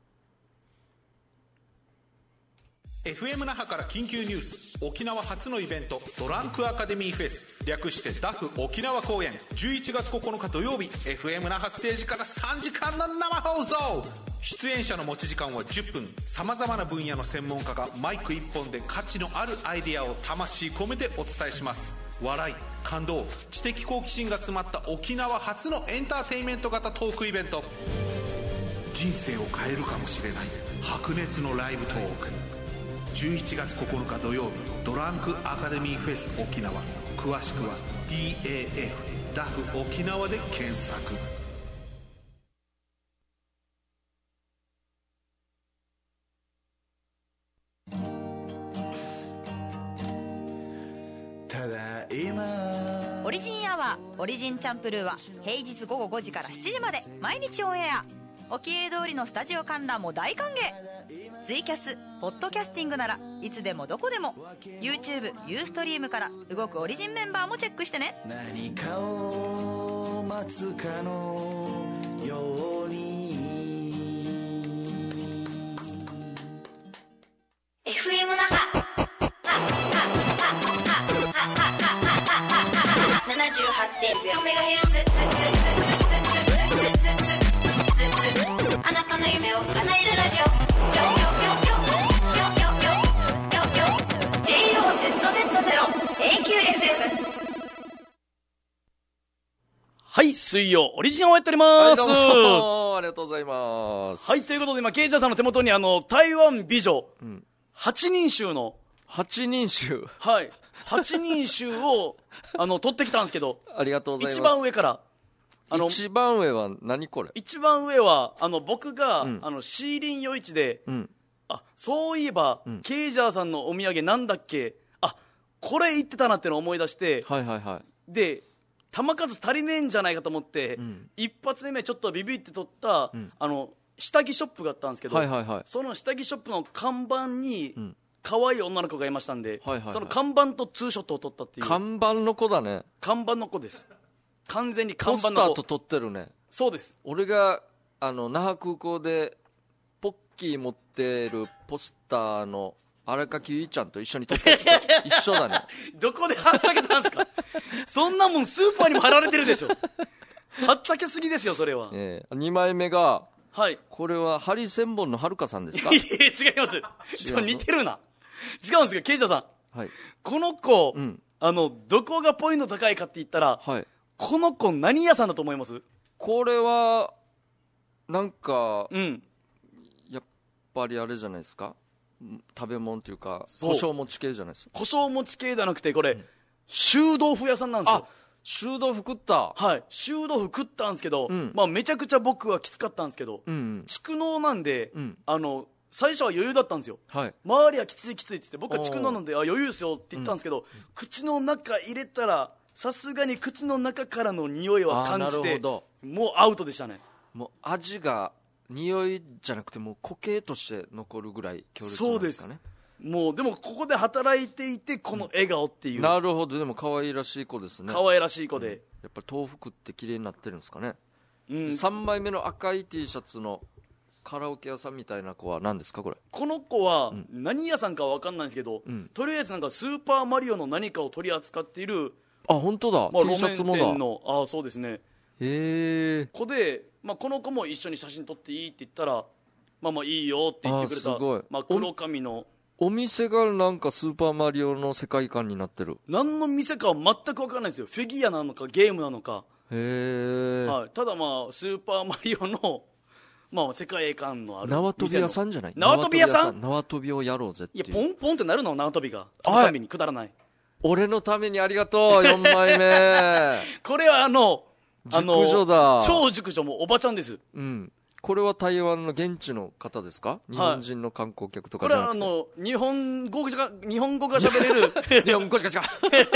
エフエム 那覇から緊急ニュース。沖縄初のイベントドランクアカデミーフェス、略してダフ沖縄公演、じゅういちがつここのか土曜日 エフエム 那覇ステージからさんじかんの生放送。出演者の持ち時間はじゅっぷん。さまざまな分野の専門家がマイクいっぽんで価値のあるアイデアを魂込めてお伝えします。笑い、感動、知的好奇心が詰まった沖縄初のエンターテインメント型トークイベント。人生を変えるかもしれない白熱のライブトーク。じゅういちがつここのか土曜日ドランクアカデミーフェス沖縄。詳しくは ディーエーエフ ダフ沖縄で検索。 ただいまオリジンアワーオリジンチャンプルーは平日午後ごじからしちじまで毎日オンエア。沖永通りのスタジオ観覧も大歓迎。ツイキャス、ポッドキャスティングならいつでもどこでも YouTube、ユーストリームから動くオリジンメンバーもチェックしてね。 何かを待つかのようにエフエム 那覇 ななじゅうはちてんゼロメガヘルツ あなたの夢を叶えるラジオ。 はい、水曜オリジンをやっております。はい、 どうもありがとうございます。 はい、ということで今ケイジャーさんの手元にあの台湾美女、うん、はちにん集のはちにん集、 はい、はちにん集をあの取ってきたんですけどありがとうございます。 一番上からあの一番上は何これ。 一番上はあの僕が、うん、あのシーリン夜市で、うん、あそういえば、うん、ケイジャーさんのお土産なんだっけ、あこれ言ってたなってのを思い出して、 はいはいはい、 で球数足りねえんじゃないかと思って、うん、一発目ちょっとビビって取った、うん、あの下着ショップがあったんですけど、 はいはいはい、 その下着ショップの看板に、うん可愛い女の子がいましたんで、 はいはいはい、 その看板とツーショットを撮ったっていう。 看板の子だね。 看板の子です。完全に看板の子。 ポスターと撮ってるね。 そうです。 俺があの那覇空港でポッキー持ってるポスターの荒垣結衣ちゃんと一緒に撮った一緒だね。 どこではっちゃけたんですか。そんなもんスーパーにも貼られてるでしょ。はっちゃけすぎですよそれは。 えー、にまいめが、 はい、 これはハリセンボンのはるかさんですか。 いや違います。ちょっと似てるな。違うんですけど、ケイジャーさん、はい、この子、うん、あのどこがポイント高いかって言ったら、はい、この子何屋さんだと思います？ これはなんか、 うん、 やっぱりあれじゃないですか、食べ物というか胡椒餅系じゃないですか。 胡椒餅系じゃなくてこれ、うん、臭豆腐屋さんなんですよ。 あ、臭豆腐食った。 はい、臭豆腐食ったんですけど、うん、まあ、めちゃくちゃ僕はきつかったんですけど、 うんうん、 蓄能なんで、 うん、 あの最初は余裕だったんですよ、はい、周りはきついきついっつって、僕は蓄能なんであ余裕ですよって言ったんですけど、うん、口の中入れたらさすがに口の中からの匂いは感じて、もうアウトでしたね。 もう味が匂いじゃなくてもう固形として残るぐらい強烈なんですかね。 そうです。もうでもここで働いていてこの笑顔っていう、うん、 なるほど。でも可愛らしい子ですね。 可愛らしい子で、うん、 やっぱり豆腐食って綺麗になってるんですかね、 うん、 さんまいめの赤い T シャツのカラオケ屋さんみたいな子は何ですかこれ。 この子は何屋さんかは分かんないんですけど、うん、とりあえずなんかスーパーマリオの何かを取り扱っている、 あ本当だ、まあ、T シャツもだ。 路面店の、あそうですね。 へえ。 子で、まあ、この子も一緒に写真撮っていいって言ったら、まあまあいいよって言ってくれた。 あすごい、 まあ、黒髪のお, お店がなんかスーパーマリオの世界観になってる。 何の店かは全く分かんないですよ。フィギュアなのかゲームなのか。 へえ、 はい、ただまあスーパーマリオのまあ世界観のある縄跳び屋さんじゃない。 縄跳び屋さん、 縄跳びをやろうぜっていう。 いやポンポンってなるの縄跳びがそのためにくだらない。 俺のためにありがとう。よんまいめこれはあの熟女だ。 超熟女もおばちゃんです。 うん。これは台湾の現地の方ですか。日本人の観光客とかじゃなくて、 はい、これはあの日本語が日本語が喋れる日本語しかしか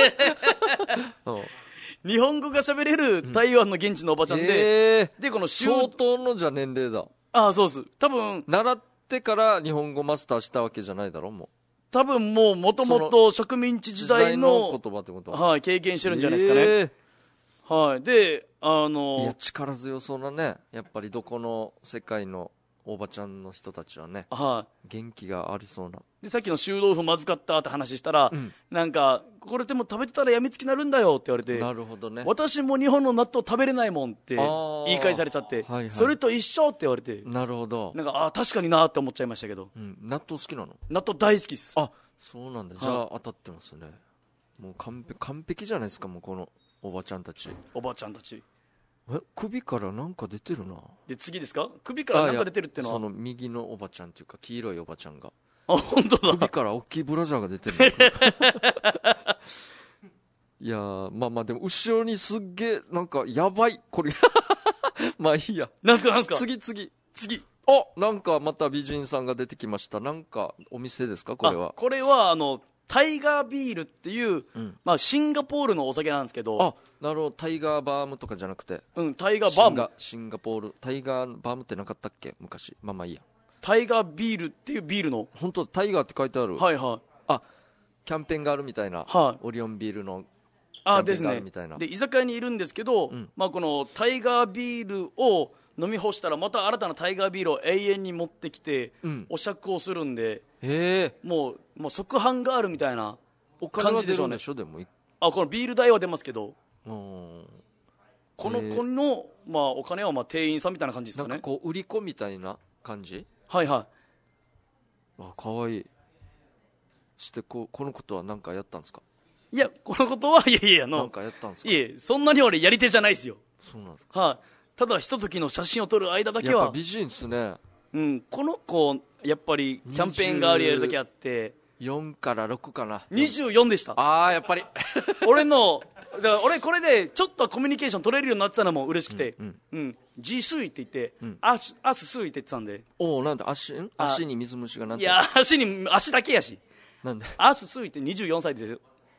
日本語が喋れる台湾の現地のおばちゃんで、うんえー、でこの相当のじゃ年齢だ。 ああそうです。多分習ってから日本語マスターしたわけじゃないだろう。もう多分もうもともと植民地時代 の, の言葉ってこと、 はい、経験してるんじゃないですかね、えー、はい。であのいや力強そうなね。やっぱりどこの世界のおばちゃんの人たちはね、 はい、 元気がありそうな。 でさっきの臭豆腐まずかったって話したら、うん、なんかこれでも食べてたらやみつきになるんだよって言われて、 なるほどね。 私も日本の納豆食べれないもんって言い返されちゃって、はいはい、それと一緒って言われて、 なるほど。 なんかあ確かになって思っちゃいましたけど、 うん、納豆好きなの。 納豆大好きっす。 あそうなんだ。じゃあ当たってますね。もう完璧、完璧じゃないですか。もうこのおばちゃんたちおばちゃんたちえ首からなんか出てるな。 で次ですか。首からなんか出てるってのはその右のおばちゃんっていうか黄色いおばちゃんが、 あ本当だ、 首から大きいブラジャーが出てるいやまあまあでも後ろにすっげえなんかやばいこれまあいいや。 なんすかなんすか。 次次次あなんかまた美人さんが出てきました。なんかお店ですかこれは。 これはあのタイガービールっていう、うんまあ、シンガポールのお酒なんですけど。 あなるほど。タイガーバームとかじゃなくて、 うん、タイガーバーム。 シンガポールタイガーバームってなかったっけ昔。まあまあいいや。 タイガービールっていうビールの本当タイガーって書いてある。 はいはい。 あキャンペーンがあるみたいな、はい、オリオンビールのキャンペーンがあるみたいな。 で居酒屋にいるんですけど、うんまあ、このタイガービールを飲み干したらまた新たなタイガービールを永遠に持ってきて、うん、お酌をするんで、 へもうもう即販ガールみたいな感じでしょうね。 でもあこのビール代は出ますけど、 うんこの子の、まあ、お金はまあ店員さんみたいな感じですかね。 なんかこう売り子みたいな感じ。 はいはい。 あかわいい。してここのことは何かやったんですか。 いやこのことはいやいやのなんかやったんですか。 いえそんなに俺やり手じゃないですよ。 そうなんですか。 はい、ただひとときの写真を撮る間だけはやっぱ美人っすね。 うん、この子やっぱりキャンペーンがあるやるだけあってよんからろくかな。 にじゅうよんでした。 ああやっぱり俺のだから俺これでちょっとコミュニケーション取れるようになってたのも嬉しくて、うんうんうん、G スイって言って、うん、アスアススイって言ってたんで。 おおなんで 足, ん足に水虫がなんて。 いや足に足だけやし。 なんでアススイってにじゅうよんさいですよ。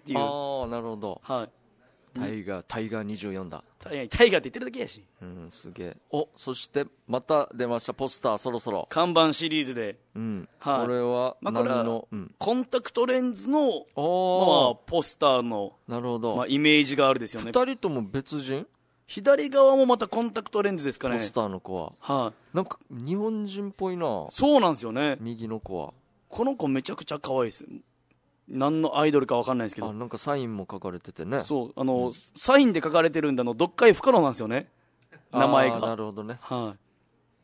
っていう。 ああなるほど。 はい。 タイガータイガーにじゅうよんだ。 タイガータイガーって言ってるだけやし。 うんすげえ。おそしてまた出ましたポスターそろそろ。 看板シリーズで。 うん。 はい。 これは何の、まあ、これはうん、コンタクトレンズのまあポスターのなるほど。 まあイメージがあるですよね。 二人とも別人？ 左側もまたコンタクトレンズですかね。 ポスターの子は。 はい。 なんか日本人っぽいな。 そうなんですよね。 右の子は。 この子めちゃくちゃ可愛いです。何のアイドルか分かんないですけど。 あなんかサインも書かれててね。 そうあの、うん、サインで書かれてるんだのどっかい不可能なんですよね。名前が。 なるほどね。 はい。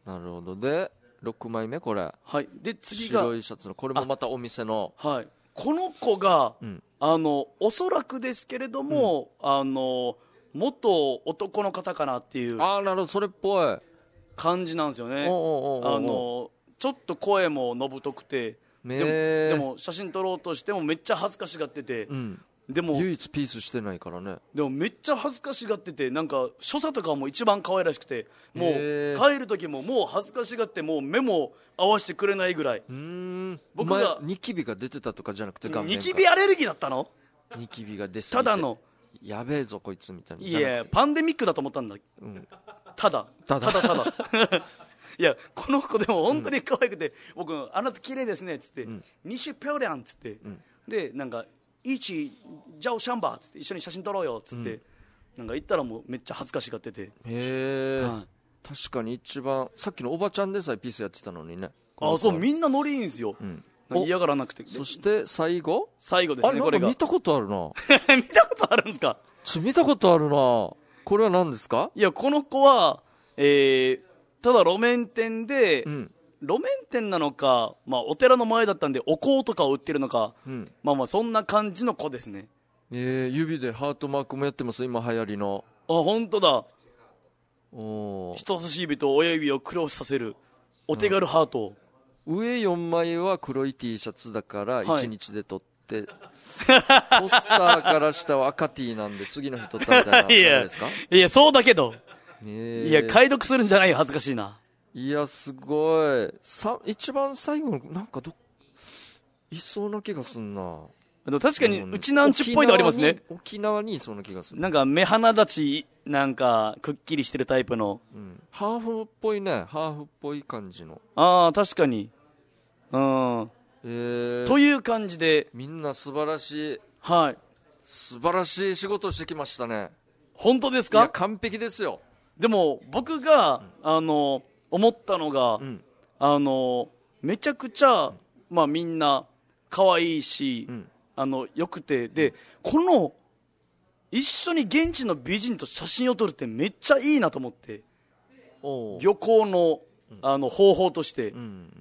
なるほど。でろくまいめこれ。 はい。で次が白いシャツのこれもまたお店の。 はい。この子が、うん、あのおそらくですけれども、うん、あの元男の方かなっていう。 ああなるほどそれっぽい感じなんですよね。おうおうおうおうあのちょっと声ものぶとくて。でも, でも写真撮ろうとしてもめっちゃ恥ずかしがってて、うん、でも唯一ピースしてないからね。 でもめっちゃ恥ずかしがっててなんか所作とかも一番可愛らしくてもう帰る時ももう恥ずかしがってもう目も合わせてくれないぐらい。 うーん僕がニキビが出てたとかじゃなくてニキビアレルギーだったの？ ニキビが出すぎてただのやべえぞこいつみたいな。 いやパンデミックだと思ったんだ、うん、ただただただただいやこの子でも本当に可愛くて、うん、僕あなた綺麗ですねっつって、うん、にしゅぴょうりゃんっつって、うん、でなんかいちじゃおシャンバーっつって一緒に写真撮ろうよっつって、うん、なんか行ったらもうめっちゃ恥ずかしがってて。 へえ、はい、確かに一番さっきのおばちゃんでさえピースやってたのにね。 あそうみんなノリいいんですよ、うん、嫌がらなくて。 そして最後最後ですね。これが見たことあるな見たことあるんですか？ ちょ見たことあるな。これは何ですか？ いやこの子はえーただ路面店で、うん、路面店なのか、まあ、お寺の前だったんでお香とかを売ってるのか、うん、まあまあそんな感じの子ですね。 えー、指でハートマークもやってます今流行りの。 あ本当だ。お人差し指と親指をクロスさせるお手軽ハート、 うん、上よんまいは黒い T シャツだからいちにちで撮って、はい、ポスターから下は赤 T なんで次の日撮ったみたいな感じですか？ いやそうだけどね、 いや解読するんじゃないよ恥ずかしいな。 いやすごいさ一番最後のなんかどいそうな気がすんな。 確かにうちなんちっぽいのありますね。 沖縄にいそうな気がする。 なんか目鼻立ちなんかくっきりしてるタイプの、 うん、ハーフっぽいね。ハーフっぽい感じの。 ああ確かにうん、えー、という感じでみんな素晴らしい。 はい素晴らしい仕事してきましたね。 本当ですか？ いや完璧ですよ。 でも僕が、うん、あの思ったのが、うん、あのめちゃくちゃ、うんまあ、みんな可愛いし、うん、あのよくてでこの一緒に現地の美人と写真を撮るってめっちゃいいなと思って。旅行の、あの方法として、うん、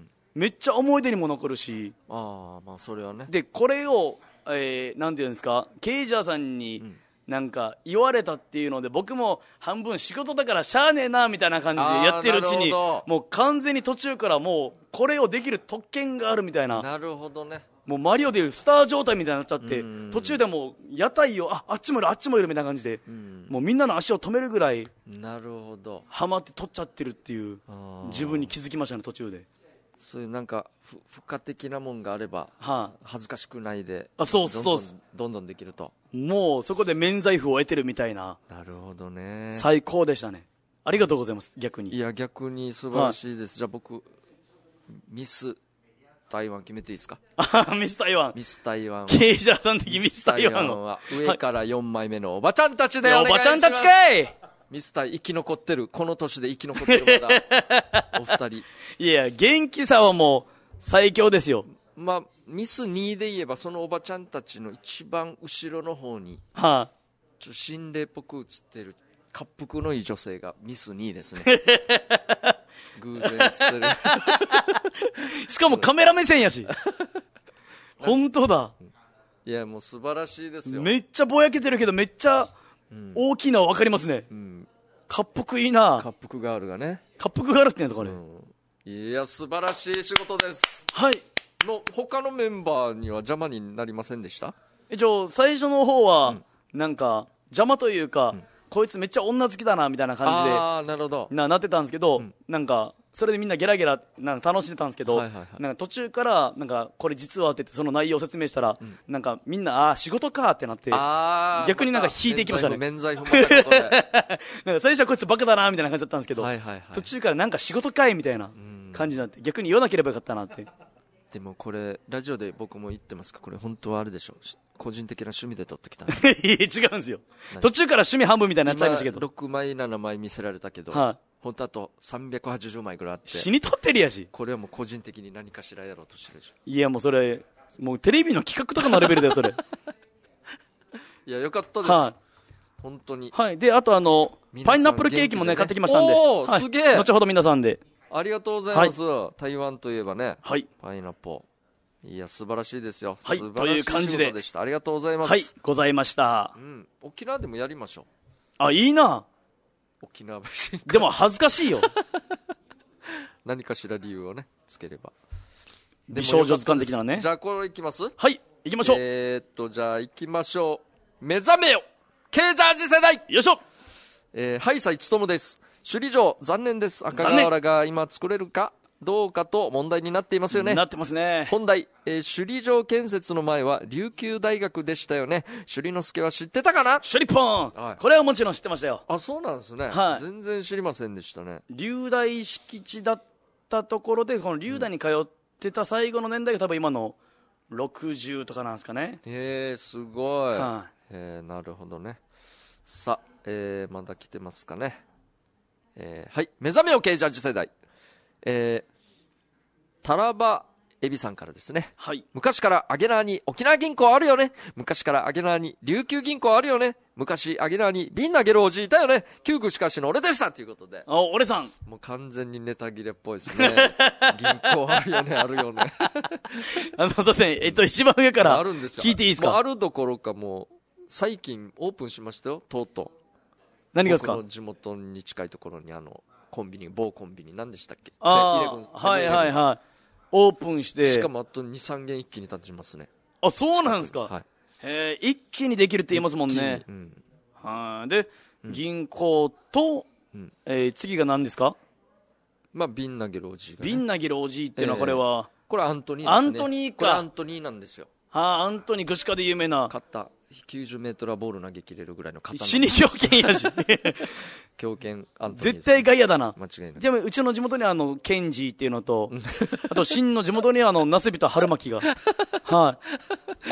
めっちゃ思い出にも残るし。 あまあそれはね。 でこれを、えー、なんていうんですかケイジャーさんに、うんなんか言われたっていうので僕も半分仕事だからしゃあねえなみたいな感じでやってるうちにもう完全に途中からもうこれをできる特権があるみたいな。 なるほどね。 もうマリオでいうスター状態みたいになっちゃって途中でもう屋台を あ, あっちもいるあっちもいるみたいな感じでもうみんなの足を止めるぐらいなるほどハマって取っちゃってるっていう自分に気づきましたね途中で。 そういうなんか付加的なもんがあれば、はあ、恥ずかしくないであそうそうどんどんできるともうそこで免罪符を得てるみたいな。 なるほどね。 最高でしたね。ありがとうございます。逆にいや逆に素晴らしいです、はい、じゃあ僕ミス台湾決めていいですか？ ミス台湾ミス台湾ケイジャーさん的ミス台湾は上からよんまいめのおばちゃんたちでお願いします。 おばちゃんたちかい。 ミスター生き残ってるこの年で生き残ってるまだお二人いや元気さはもう最強ですよ。 まあミスにで言えばそのおばちゃんたちの一番後ろの方に、 はあ、 ちょ心霊っぽく映ってる恰幅のいい女性がミスにですね偶然映ってるしかもカメラ目線やし本当だ。 いやもう素晴らしいですよ。 めっちゃぼやけてるけどめっちゃ大きいのは分かりますね、うん、恰幅いいな。 恰幅ガールがね恰幅ガールって言うんだこれ、 うん、いや素晴らしい仕事です。 はいの他のメンバーには邪魔になりませんでした？ 一応最初の方は、うん、なんか邪魔というか、うん、こいつめっちゃ女好きだなみたいな感じであなるほどな, なってたんですけど、うん、なんかそれでみんなゲラゲラなんか楽しんでたんですけど、 はいはいはい、 なんか途中からなんかこれ実はって言ってその内容を説明したら、うん、なんかみんなあ仕事かってなって、 あ逆になんか引いていきましたね。 免罪符またことでなんか最初はこいつバカだなみたいな感じだったんですけど、 はいはいはい、 途中からなんか仕事かいみたいな感じになって、逆に言わなければよかったなって。 でもこれラジオで僕も言ってますか、これ本当はあれでしょ、個人的な趣味で撮ってきたいや違うんですよ、途中から趣味半分みたいになっちゃいましたけど、 ろくまいななまい見せられたけど、 はい、 本当あとさんびゃくはちじゅうまいぐらいあって、 死にとってるやし、 これはもう個人的に何かしらやろうとしてるでしょ。 いやもうそれもうテレビの企画とかのレベルだよそれいやよかったです、 はい、 本当に。 はい、であとあのパイナップルケーキもね買ってきましたんで、 おー、はい、すげえ、 後ほど皆さんでありがとうございます、はい、台湾といえばね、 はい、 パイナップル、いや素晴らしいですよ、 はい、 素晴らしい仕事でした。ありがとうございます。 はい、ございました、 うん、沖縄でもやりましょう。 あ、いいな、 沖縄橋でも恥ずかしいよ何かしら理由をねつければ。 美少女図鑑的なね。 じゃあこれいきます。 はい、行きましょう。 えー、っとじゃあ行きましょう。目覚めよ K ジャージ世代。 よいしょ。 えー、ハイサイつとむです。首里城残念です。赤瓦が今作れるかどうかと問題になっていますよね。 なってますね。 本題、えー、首里城建設の前は琉球大学でしたよね。首里之助は知ってたかな。 首里ポン、はい、これはもちろん知ってましたよ。 あ、そうなんですね、 はい、 全然知りませんでしたね。 琉大敷地だったところで、この琉大に通ってた最後の年代が多分今のろくじゅうとかなんですかね。 えー、すごい、 はい、 えー、なるほどね。さあ、えー、まだ来てますかね。えー、はい、目覚めよKジャージ世代。えータラバエビさんからですね、 はい、 昔からアゲナーに沖縄銀行あるよね。昔からアゲナーに琉球銀行あるよね。昔アゲナーにビンナゲルおじいたよね。旧具しかしの俺でしたということで、 あ、俺さんもう完全にネタ切れっぽいですね銀行あるよね、あるよねあのそうですね、えっと一番上からあるんですよ。 聞いていいですか。 もうあるどころかもう最近オープンしましたよ、とうとう。 何がですか。 僕の地元に近いところにあのコンビニ、某コンビニ何でしたっけ。 あはいはいはい、オープンして、 しかもあと に,さん 軒一気に建ちますね。 あ、そうなんですか、 はい、 えー、一気にできるって言いますもんね、うん、はい。で、うん、銀行と、うんえー、次が何ですか。 まあ、ビンナゲルおじいが、ね、 ビンナゲルおじいっていうのはこれは、 えー、これアントニーですね。 アントニーか。 これアントニーなんですよ。 はあ、アントニー、グシカで有名な。 勝った。きゅうじゅうメートルはボール投げ切れるぐらいの肩。 死に強肩やし。 強肩アントニー、 絶対外野だな。 間違いない。 でもうちの地元にはあのケンジーっていうのと、あと真の地元にはあのナスビタ春巻が。はい。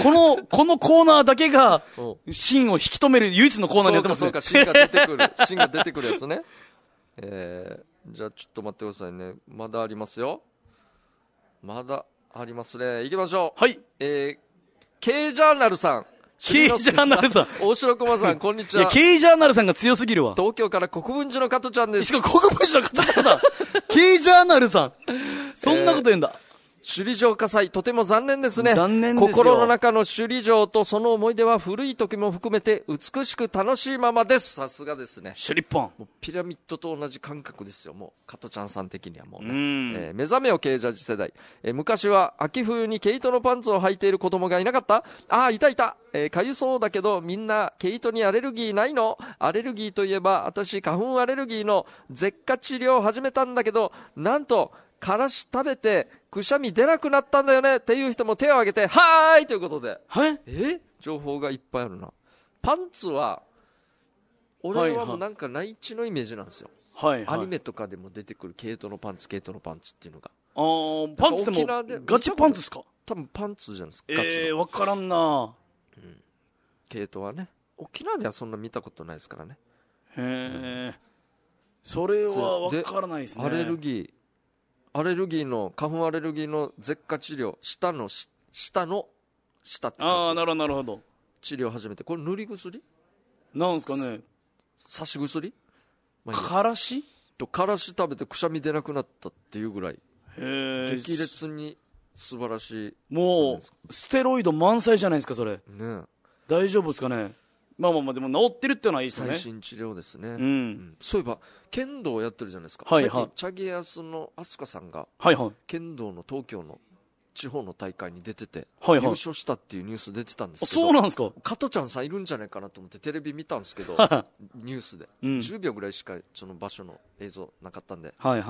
このこのコーナーだけが真を引き止める唯一のコーナーになってますね。 そうかそうか、真が出てくる真が出てくるやつね。えー、じゃあちょっと待ってくださいね。まだありますよ。まだありますね。行きましょう。 はい。 えー、K ジャーナルさん。 K ジャーナルさん。 大城駒さん、こんにちは。いや、 K ジャーナルさんが強すぎるわ。 東京から国分寺の加トちゃんです。 しかも国分寺の加トちゃんさん。K ジャーナルさん。そんなこと言うんだ。えー首里城火災、とても残念ですね。 残念ですよ。 心の中の首里城とその思い出は古い時も含めて美しく楽しいままです。さすがですね。 首里ポン。 もうピラミッドと同じ感覚ですよ。もう加トちゃんさん的にはもうね。 うん、 えー、目覚めよKジャージ世代、えー。昔は秋冬に毛糸のパンツを履いている子供がいなかった？ああ、いたいた。えー、かゆそうだけどみんな毛糸にアレルギーないの？アレルギーといえば私花粉アレルギーの舌下治療を始めたんだけど、なんとからし食べてくしゃみ出なくなったんだよねっていう人も手を挙げて、はーいということで。 はいえ情報がいっぱいあるな。パンツは俺はもうなんか内地のイメージなんですよ。 はいはい、 アニメとかでも出てくる毛糸のパンツ、毛糸のパンツっていうのが。 あー、パンツでもガチパンツですか？ 多分パンツじゃないですか。 えー、わからんな、 うん、毛糸はね、沖縄ではそんな見たことないですからね。 へー、うん、それはわからないですね。 アレルギーアレルギーの花粉アレルギーの舌下治療、舌の舌の舌って、 ああ、なるほどなるほど。 治療を始めて、これ塗り薬なんですかね。 刺し薬、 まあ、からしとからし食べてくしゃみ出なくなったっていうぐらい、 へ激烈に素晴らしい。 もうステロイド満載じゃないですかそれね。 大丈夫ですかね。まあまあまあ、でも治ってるっていうのはいいですよね。 最新治療ですね、 うんうん、 そういえば剣道をやってるじゃないですか、 はいはい、 最近チャゲヤスの飛鳥さんが、 はいはい、 剣道の東京の地方の大会に出てて、 はいはい、 優勝したっていうニュース出てたんですけど、 そうなんですか。 加トちゃんさんいるんじゃないかなと思ってテレビ見たんですけどニュースで、うん、じゅうびょうぐらいしかその場所の映像なかったんで、 はいは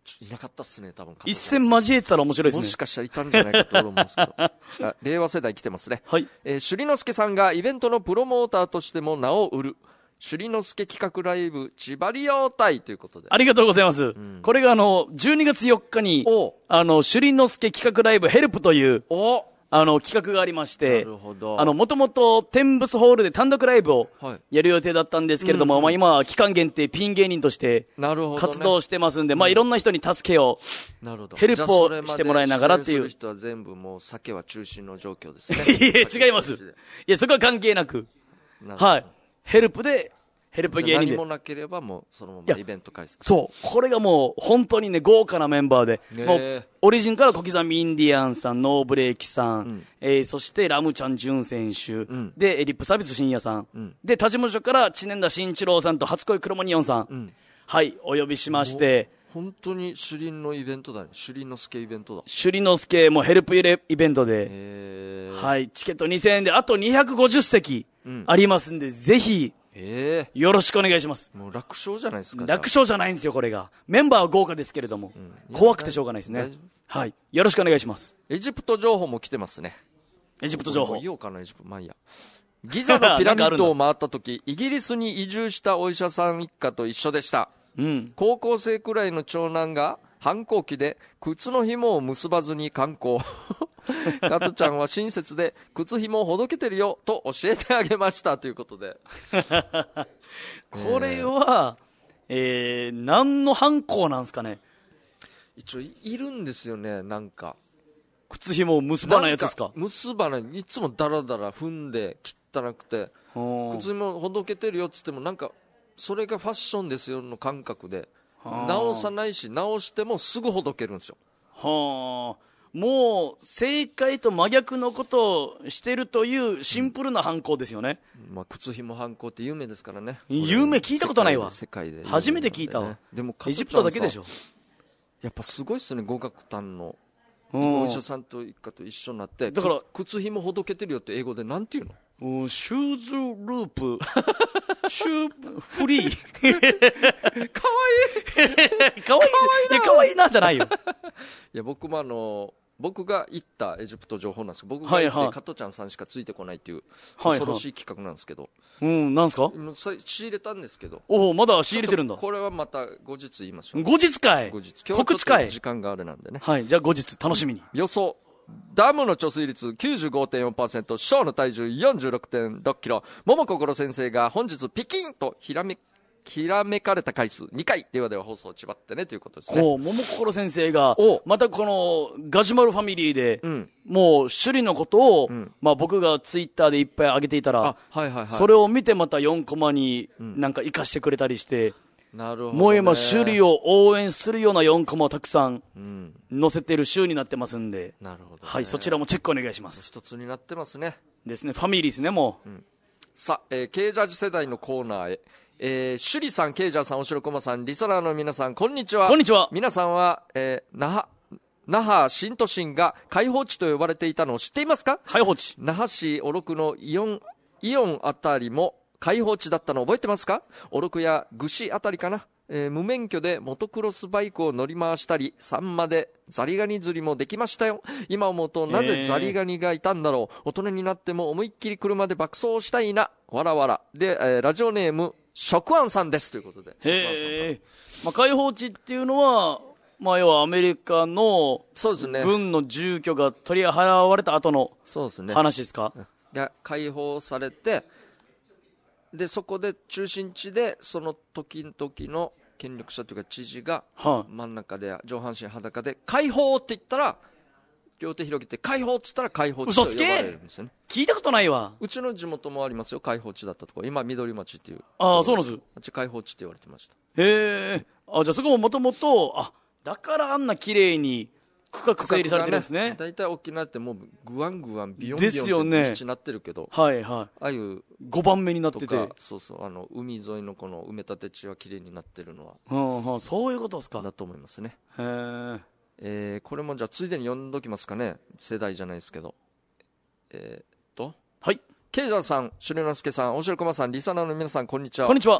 いなかったっすね、多分。 一戦交えてたら面白いですね。 もしかしたらいたんじゃないかと思うんですけど。あ、令和世代来てますね。 はい。 えー、朱里之助さんがイベントのプロモーターとしても名を売る。朱里之助企画ライブ、千葉利用隊ということで。 ありがとうございます。うん、これがあの、じゅうにがつよっかに、あの、朱里之助企画ライブヘルプという、おあの、企画がありまして、なるほど。あの、もともと、テンブスホールで単独ライブをやる予定だったんですけれども、はい、まあ今は期間限定ピン芸人として、活動してますんで、ね、まあいろんな人に助けを、なるほど。ヘルプをしてもらいながらっていう。 する人は全部もう酒は中心の状況ですね。 いや、違います。いや、そこは関係なく、はい。ヘルプで、ヘルプ芸人で。 何もなければもうそのままイベント開催。 そう。これがもう本当にね、豪華なメンバーで。もう、オリジンから小刻みインディアンさん、ノーブレーキさん、うん、えー、そしてラムちゃん潤選手、うん、で、リップサービス深夜さん、うん、で、他事務所から知念田慎一郎さんと初恋クロモニオンさん、うん、はい、お呼びしまして、 本当に朱里のイベントだね。朱里之助イベントだ。 朱里之助もヘルプイベントで、はい、チケットにせんえんで、あとにひゃくごじゅっせきありますんで、うん、ぜひ、えー、よろしくお願いします。 もう楽勝じゃないですか。 楽勝じゃないんですよ、これが。メンバーは豪華ですけれども、うん、怖くてしょうがないですね。はい。よろしくお願いします。 エジプト情報も来てますね。 エジプト情報。 言おうかな、エジプト。まあいいや。ギザのピラミッドを回った時、イギリスに移住したお医者さん一家と一緒でした。うん。高校生くらいの長男が反抗期で靴の紐を結ばずに観光。加トちゃんは親切で靴紐をほどけてるよと教えてあげましたということで。 これは、えー、何の反抗なんですかね。 一応いるんですよね、なんか。 靴紐を結ばないやつですか。 結ばない。いつもダラダラ踏んで汚くて、靴紐ほどけてるよっつってもなんか、それがファッションですよの感覚で、直さないし、直してもすぐほどけるんですよ。 はあ。もう正解と真逆のことをしてるというシンプルな犯行ですよね、 うんまあ、靴紐犯行って有名ですからね。 有名聞いたことないわ。 世界で、世界で初めて聞いたわ。でもエジプトだけでしょ。 やっぱすごいっすね、合格担のお医者さんと一家と一緒になって、だから靴紐ほどけてるよって英語でなんて言うの？ うん、シューズループシューフリーかわいいかわいいいやかわいいなじゃないよ。 いや僕もあの僕が行ったエジプト情報なんですけど、僕が行って、はいはい、加トちゃんさんしかついてこないっていう恐ろしい企画なんですけど、 はいはい、うんなんですか？ 仕入れたんですけど、 おおまだ仕入れてるんだ。 これはまた後日言いましょう。 後日かい。 後日今日はちょっと時間があれなんでね。 はい、じゃあ後日楽しみに。 予想ダムの貯水率 きゅうじゅうごてんよんパーセント、ショーの体重 よんじゅうろくてんろっキロ、桃心先生が本日ピキンとひらめひらめかれた回数にかい、ではでは放送ちばってねということですね。 こう桃心先生がまたこのガジュマルファミリーで、うん、もう首里のことを、うん、まあ、僕がツイッターでいっぱい上げていたら、はいはいはい、それを見てまたよんコマになんか生かしてくれたりして、うん、なるほどね、もう今首里を応援するようなよんコマをたくさん載せてる週になってますんで、なるほどね、はい、そちらもチェックお願いします。 一つになってますね。 ですね、ファミリーですねもう、うん、 さあ、えー、Kジャージ世代のコーナーへ。えー、首里さん、ケイジャーさん、おしろこまさん、リサナーの皆さん、こんにちは。 こんにちは。 皆さんは、えー、那覇、那覇新都心が開放地と呼ばれていたのを知っていますか？ 開放地。 那覇市小禄のイオン、イオンあたりも開放地だったの覚えてますか？小禄や具志あたりかな。えー、無免許でモトクロスバイクを乗り回したり、サンマでザリガニ釣りもできましたよ。今思うとなぜザリガニがいたんだろう。大人になっても思いっきり車で爆走したいな。わらわら。で、えー、ラジオネーム、食安さんですということで。 へえ。まあ、開放地っていうのは、まあ、要はアメリカの軍の住居が取り払われた後の話ですか？ で、開放されて、でそこで中心地でその時々の権力者というか知事が真ん中で上半身裸で解放って言ったら両手広げて解放って言ったら解放地と呼ばれるんですよね。 聞いたことないわ。 うちの地元もありますよ、解放地だったところ。今緑町っていう。 ああそうなんです。 あっち解放地って言われてました。 へえ。あ、じゃあそこももともと、あ、だからあんな綺麗に区画整理されてるんですね。 大体、ね、沖縄ってもうグワングワンビヨンビヨンって道になってるけど、 ね、はいはい、 ああいうごばんめになってて、 そうそう、あの海沿いのこの埋め立て地は綺麗になってるのは、 うんうん、そういうことですか。 だと思いますね。 へー、 えー、これもじゃあついでに読んどきますかね。世代じゃないですけど、えー、っとはい、 ケイジャーさん、シュレナスケさん、大城コマさん、リサナーの皆さん、こんにちは。 こんにちは。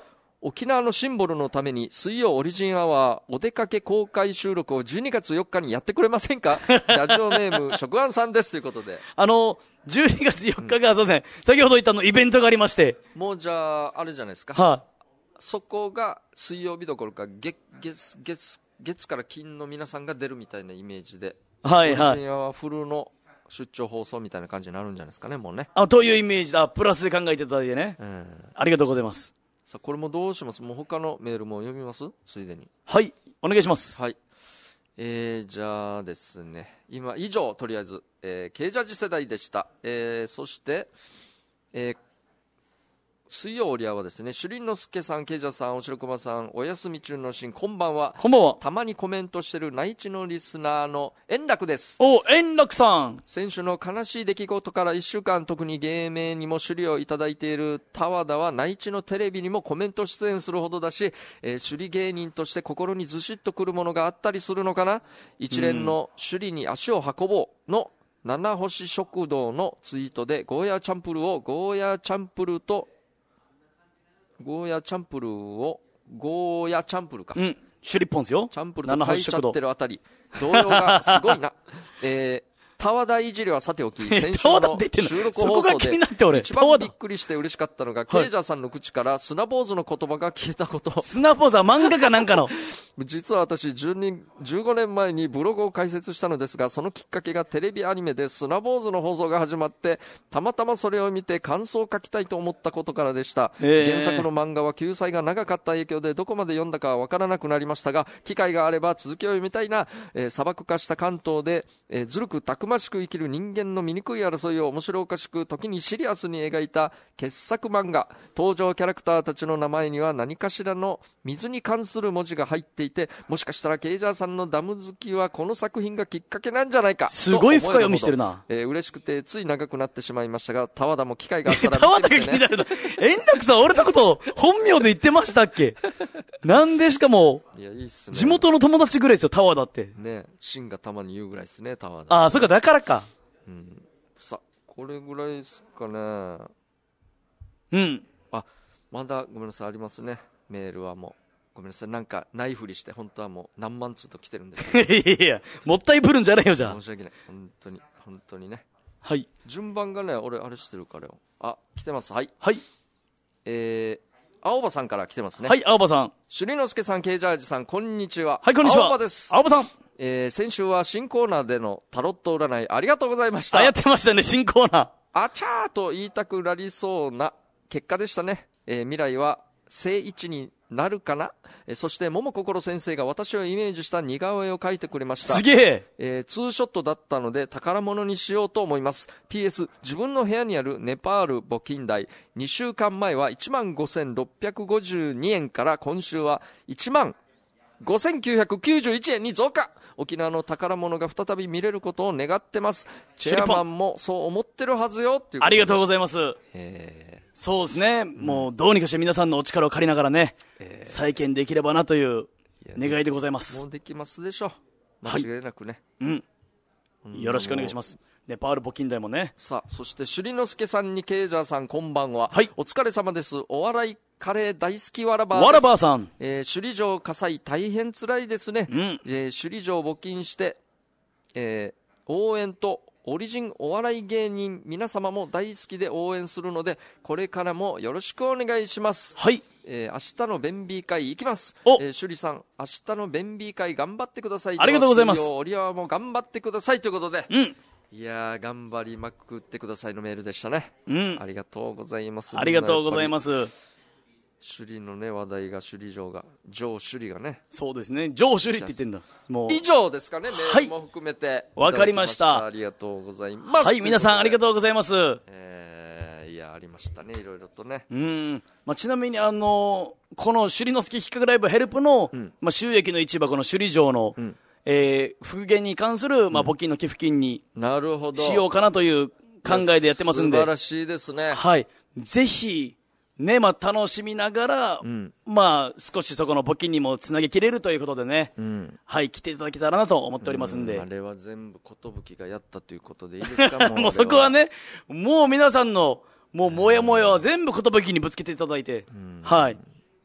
沖縄のシンボルのために水曜オリジンアワーお出かけ公開収録をじゅうにがつよっかにやってくれませんかラジオネーム食安さんですということで、 あのじゅうにがつよっかが、そうですね、先ほど言ったのイベントがありまして、 もうじゃああれじゃないですか、 はい、あ、 そこが水曜日どころか 月, 月, 月, 月から金の皆さんが出るみたいなイメージで、 はいはい、 オリジンアワーフルの出張放送みたいな感じになるんじゃないですかね、もうね。 あ、というイメージだ、プラスで考えていただいてね、うん、ありがとうございます。 さあこれもどうします？もう他のメールも読みます？ついでに。 はい、お願いします。 はい。えー、じゃあですね、今以上とりあえず、えー、Kジャージ世代でした。えー、そして、えー、水曜オリアはですね、朱林之助さん、Kジャーさん、おしろくまさん、お休み中のシーン、こんばんは。 こんばんは。 たまにコメントしてる内地のリスナーの円楽です。 お、円楽さん。 先週の悲しい出来事からいっしゅうかん、特に芸名にも首里をいただいている田和田は内地のテレビにもコメント出演するほどだし、えー、首里芸人として心にずしっとくるものがあったりするのかな。一連の首里に足を運ぼうの七星食堂のツイートでゴーヤーチャンプルーをゴーヤーチャンプルーとゴーヤーチャンプルーをゴーヤーチャンプルーか、 うん、シュリッポンですよ。 チャンプルーと書いちゃってるあたり動揺がすごいなえー田和田いじりはさておき、先週の収録放送で一番びっくりして嬉しかったのが、ケイジャーさんの口から砂坊主の言葉が消えたこと。 砂坊主は漫画かなんかの実は私じゅうごねんまえにブログを開設したのですが、そのきっかけがテレビアニメで砂坊主の放送が始まって、たまたまそれを見て感想を書きたいと思ったことからでした、えー、原作の漫画は救済が長かった影響でどこまで読んだかはわからなくなりましたが、機会があれば続きを読みたいな、えー、砂漠化した関東で、えー、ずるくたくましく生きる人間の醜い争いを面白おかしく時にシリアスに描いた傑作漫画。登場キャラクターたちの名前には何かしらの水に関する文字が入っていて、もしかしたらケイジャーさんのダム好きはこの作品がきっかけなんじゃないか。 すごい深読みしてるな、 えー、嬉しくてつい長くなってしまいましたが、田和田も機会があったら見てみてね。田和田が気になるな。円楽さん俺のこと本名で言ってましたっけなんでしかもいやいいっすね、 地元の友達ぐらいですよ、田和田ってね。シンがたまに言うぐらいですね、田和田。 ああ、そっか、だからか。 うん、さこれぐらいですかね。 うん。 あ、まだごめんなさいありますね。メールはもうごめんなさい、なんかないふりして本当はもう何万通と来てるんですいやいや、もったいぶるんじゃないよ。じゃあ申し訳ない、本当に本当にね。 はい、 順番がね、俺あれしてるからよ。あ、来てます。はいはい。 えー青葉さんから来てますね。 はい、青葉さん。 朱里之助さん、ケイジャージさん、こんにちは。 はい、こんにちは。 青葉です。 青葉さん。 えー、先週は新コーナーでのタロット占いありがとうございました。 あ、やってましたね、新コーナー。 あちゃーと言いたくなりそうな結果でしたね。えー、未来は正位置になるかな。えー、そして桃心先生が私をイメージした似顔絵を描いてくれました。 すげえ。 えー、ツーショットだったので宝物にしようと思います。 ピーエス 自分の部屋にあるネパール募金台、にしゅうかんまえはいちまんごせんろっぴゃくごじゅうにえんから今週はいちまんごせんきゅうひゃくきゅうじゅういちえんに増加。沖縄の宝物が再び見れることを願ってます。チェアマンもそう思ってるはずよっていう。 ありがとうございます。 えー、 そうですね、うん、もうどうにかして皆さんのお力を借りながらね、えー、再建できればなという願いでございます。 もうできますでしょう、間違いなくね、 はい、うん、よろしくお願いします。ネパール募金台もね。 さあ、そして朱里之助さんにケイジャーさん、こんばんは。 はい、 お疲れ様です。お笑いカレー大好きわらばーです。 わらばーさん、 えー、首里城火災大変つらいですね、うん、えー、首里城募金して、えー、応援とオリジンお笑い芸人皆様も大好きで応援するので、これからもよろしくお願いします。 はい、 えー、明日の弁美会行きます。えー、首里さん、明日の弁美会頑張ってください。 ありがとうございます。 オリアも頑張ってくださいということで、 うん、 いやー頑張りまくってくださいのメールでしたね、 うん、 ありがとうございます。 ありがとうございます。 首里のね話題が、首里城が城首里がね、 そうですね、城首里って言ってんだ。もう以上ですかね、メールも含めてわ、はい、かりました。 ありがとうございます。 はい、皆さんありがとうございます。 えー、いやありましたね、いろいろとね。 うん、まあ、ちなみにあのこの首里之助比較ライブヘルプの、うん、まあ、収益の一部はこの首里城の、うん、えー、復元に関する、まあ、募金の寄付金にしようかなという考えでやってますんで、 素晴らしいですね。 はい、ぜひね、まあ、楽しみながら、うん、まあ、少しそこの募金にもつなげきれるということでね、うん、はい、来ていただけたらなと思っておりますんで、 うん、あれは全部寿がやったということでいいですか？もうもうそこはね、もう皆さんのもうもやもやは全部寿にぶつけていただいて、うん、はい、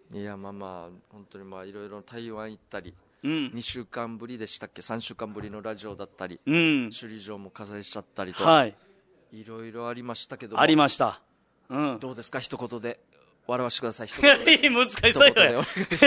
いやまあまあ本当にまあいろいろ台湾行ったり、 うん、 にしゅうかんぶりでしたっけ、さんしゅうかんぶりのラジオだったり、 うん、 首里城も火災しちゃったりと、 はい、 いろいろありましたけども、 ありました、うん、 どうですか、一言で笑わしてください。一言で難しそうよ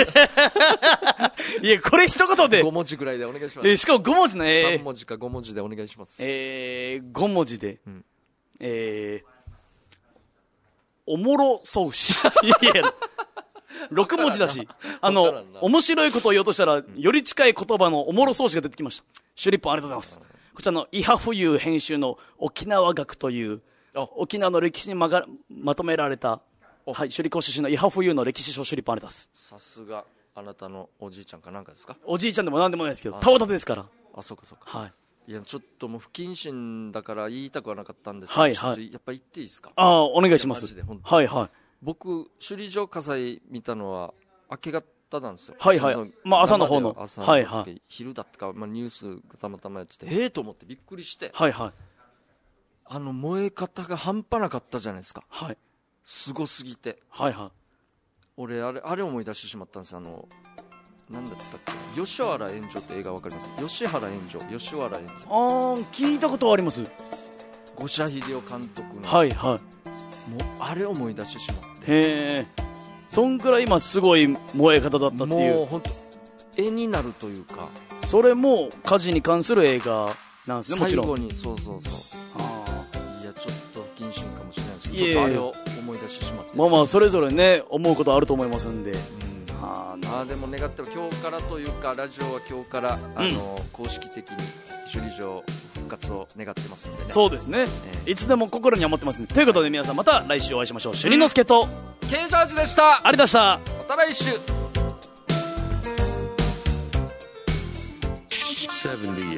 いやこれ一言でごもじぐらいでお願いします。 えー、しかもごもじね、 えー、さんもじかごもじでお願いします。 えー、ごもじで、 うん、 えー、おもろそうしいやろくもじだし、あの面白いことを言おうとしたら、うん、より近い言葉のおもろそうしが出てきました。シュリッポンありがとうございます。こちらの伊波冬編集の沖縄学という沖縄の歴史に ま, がまとめられた、はい、首里高出身の伊波冬の歴史書シュリッポンありがとうございます。 さすがあなたのおじいちゃんかなんかですか。 おじいちゃんでもなんでもないですけど、たわたてですから。 あ、そうかそうか、 はい、 いやちょっともう不謹慎だから言いたくはなかったんですけど、 はいはい、 やっぱ言っていいですか。 ああお願いします。はいはい、 僕首里城火災見たのは明け方なんですよ。 はいはい、まあ朝の方の朝のはいはい、 昼だったか、まあ、ニュースがたまたまやってて、ええー、と思ってびっくりして、 はいはい、 あの燃え方が半端なかったじゃないですか。 はい、 すごすぎて、 はいはい、 俺あれあれ思い出してしまったんです。あのなんだったっけ、吉原炎上って映画わかります？吉原炎上、吉原炎上、 あー聞いたことはあります。 五社秀夫監督の、 はいはい、もうあれ思い出してしまって、 へえ、そんくらい今すごい燃え方だったっていう。 もう本当絵になるというか、 それも火事に関する映画なんですね。もちろん最後にそうそうそう、 あいやちょっと不謹慎かもしれないですけど、ちょっとあれを思い出してしまって、 まあまあそれぞれね思うことあると思いますんで、うん、 ああでも願っては今日からというか、ラジオは今日からあの、うん、公式的に首里城復活を願ってますんでね。 そうですね、えー、いつでも心には持ってますんで。ということで皆さんまた来週お会いしましょう。首里之助と K ジャージでした。 ありがとうございました。 また来週。 セブンティー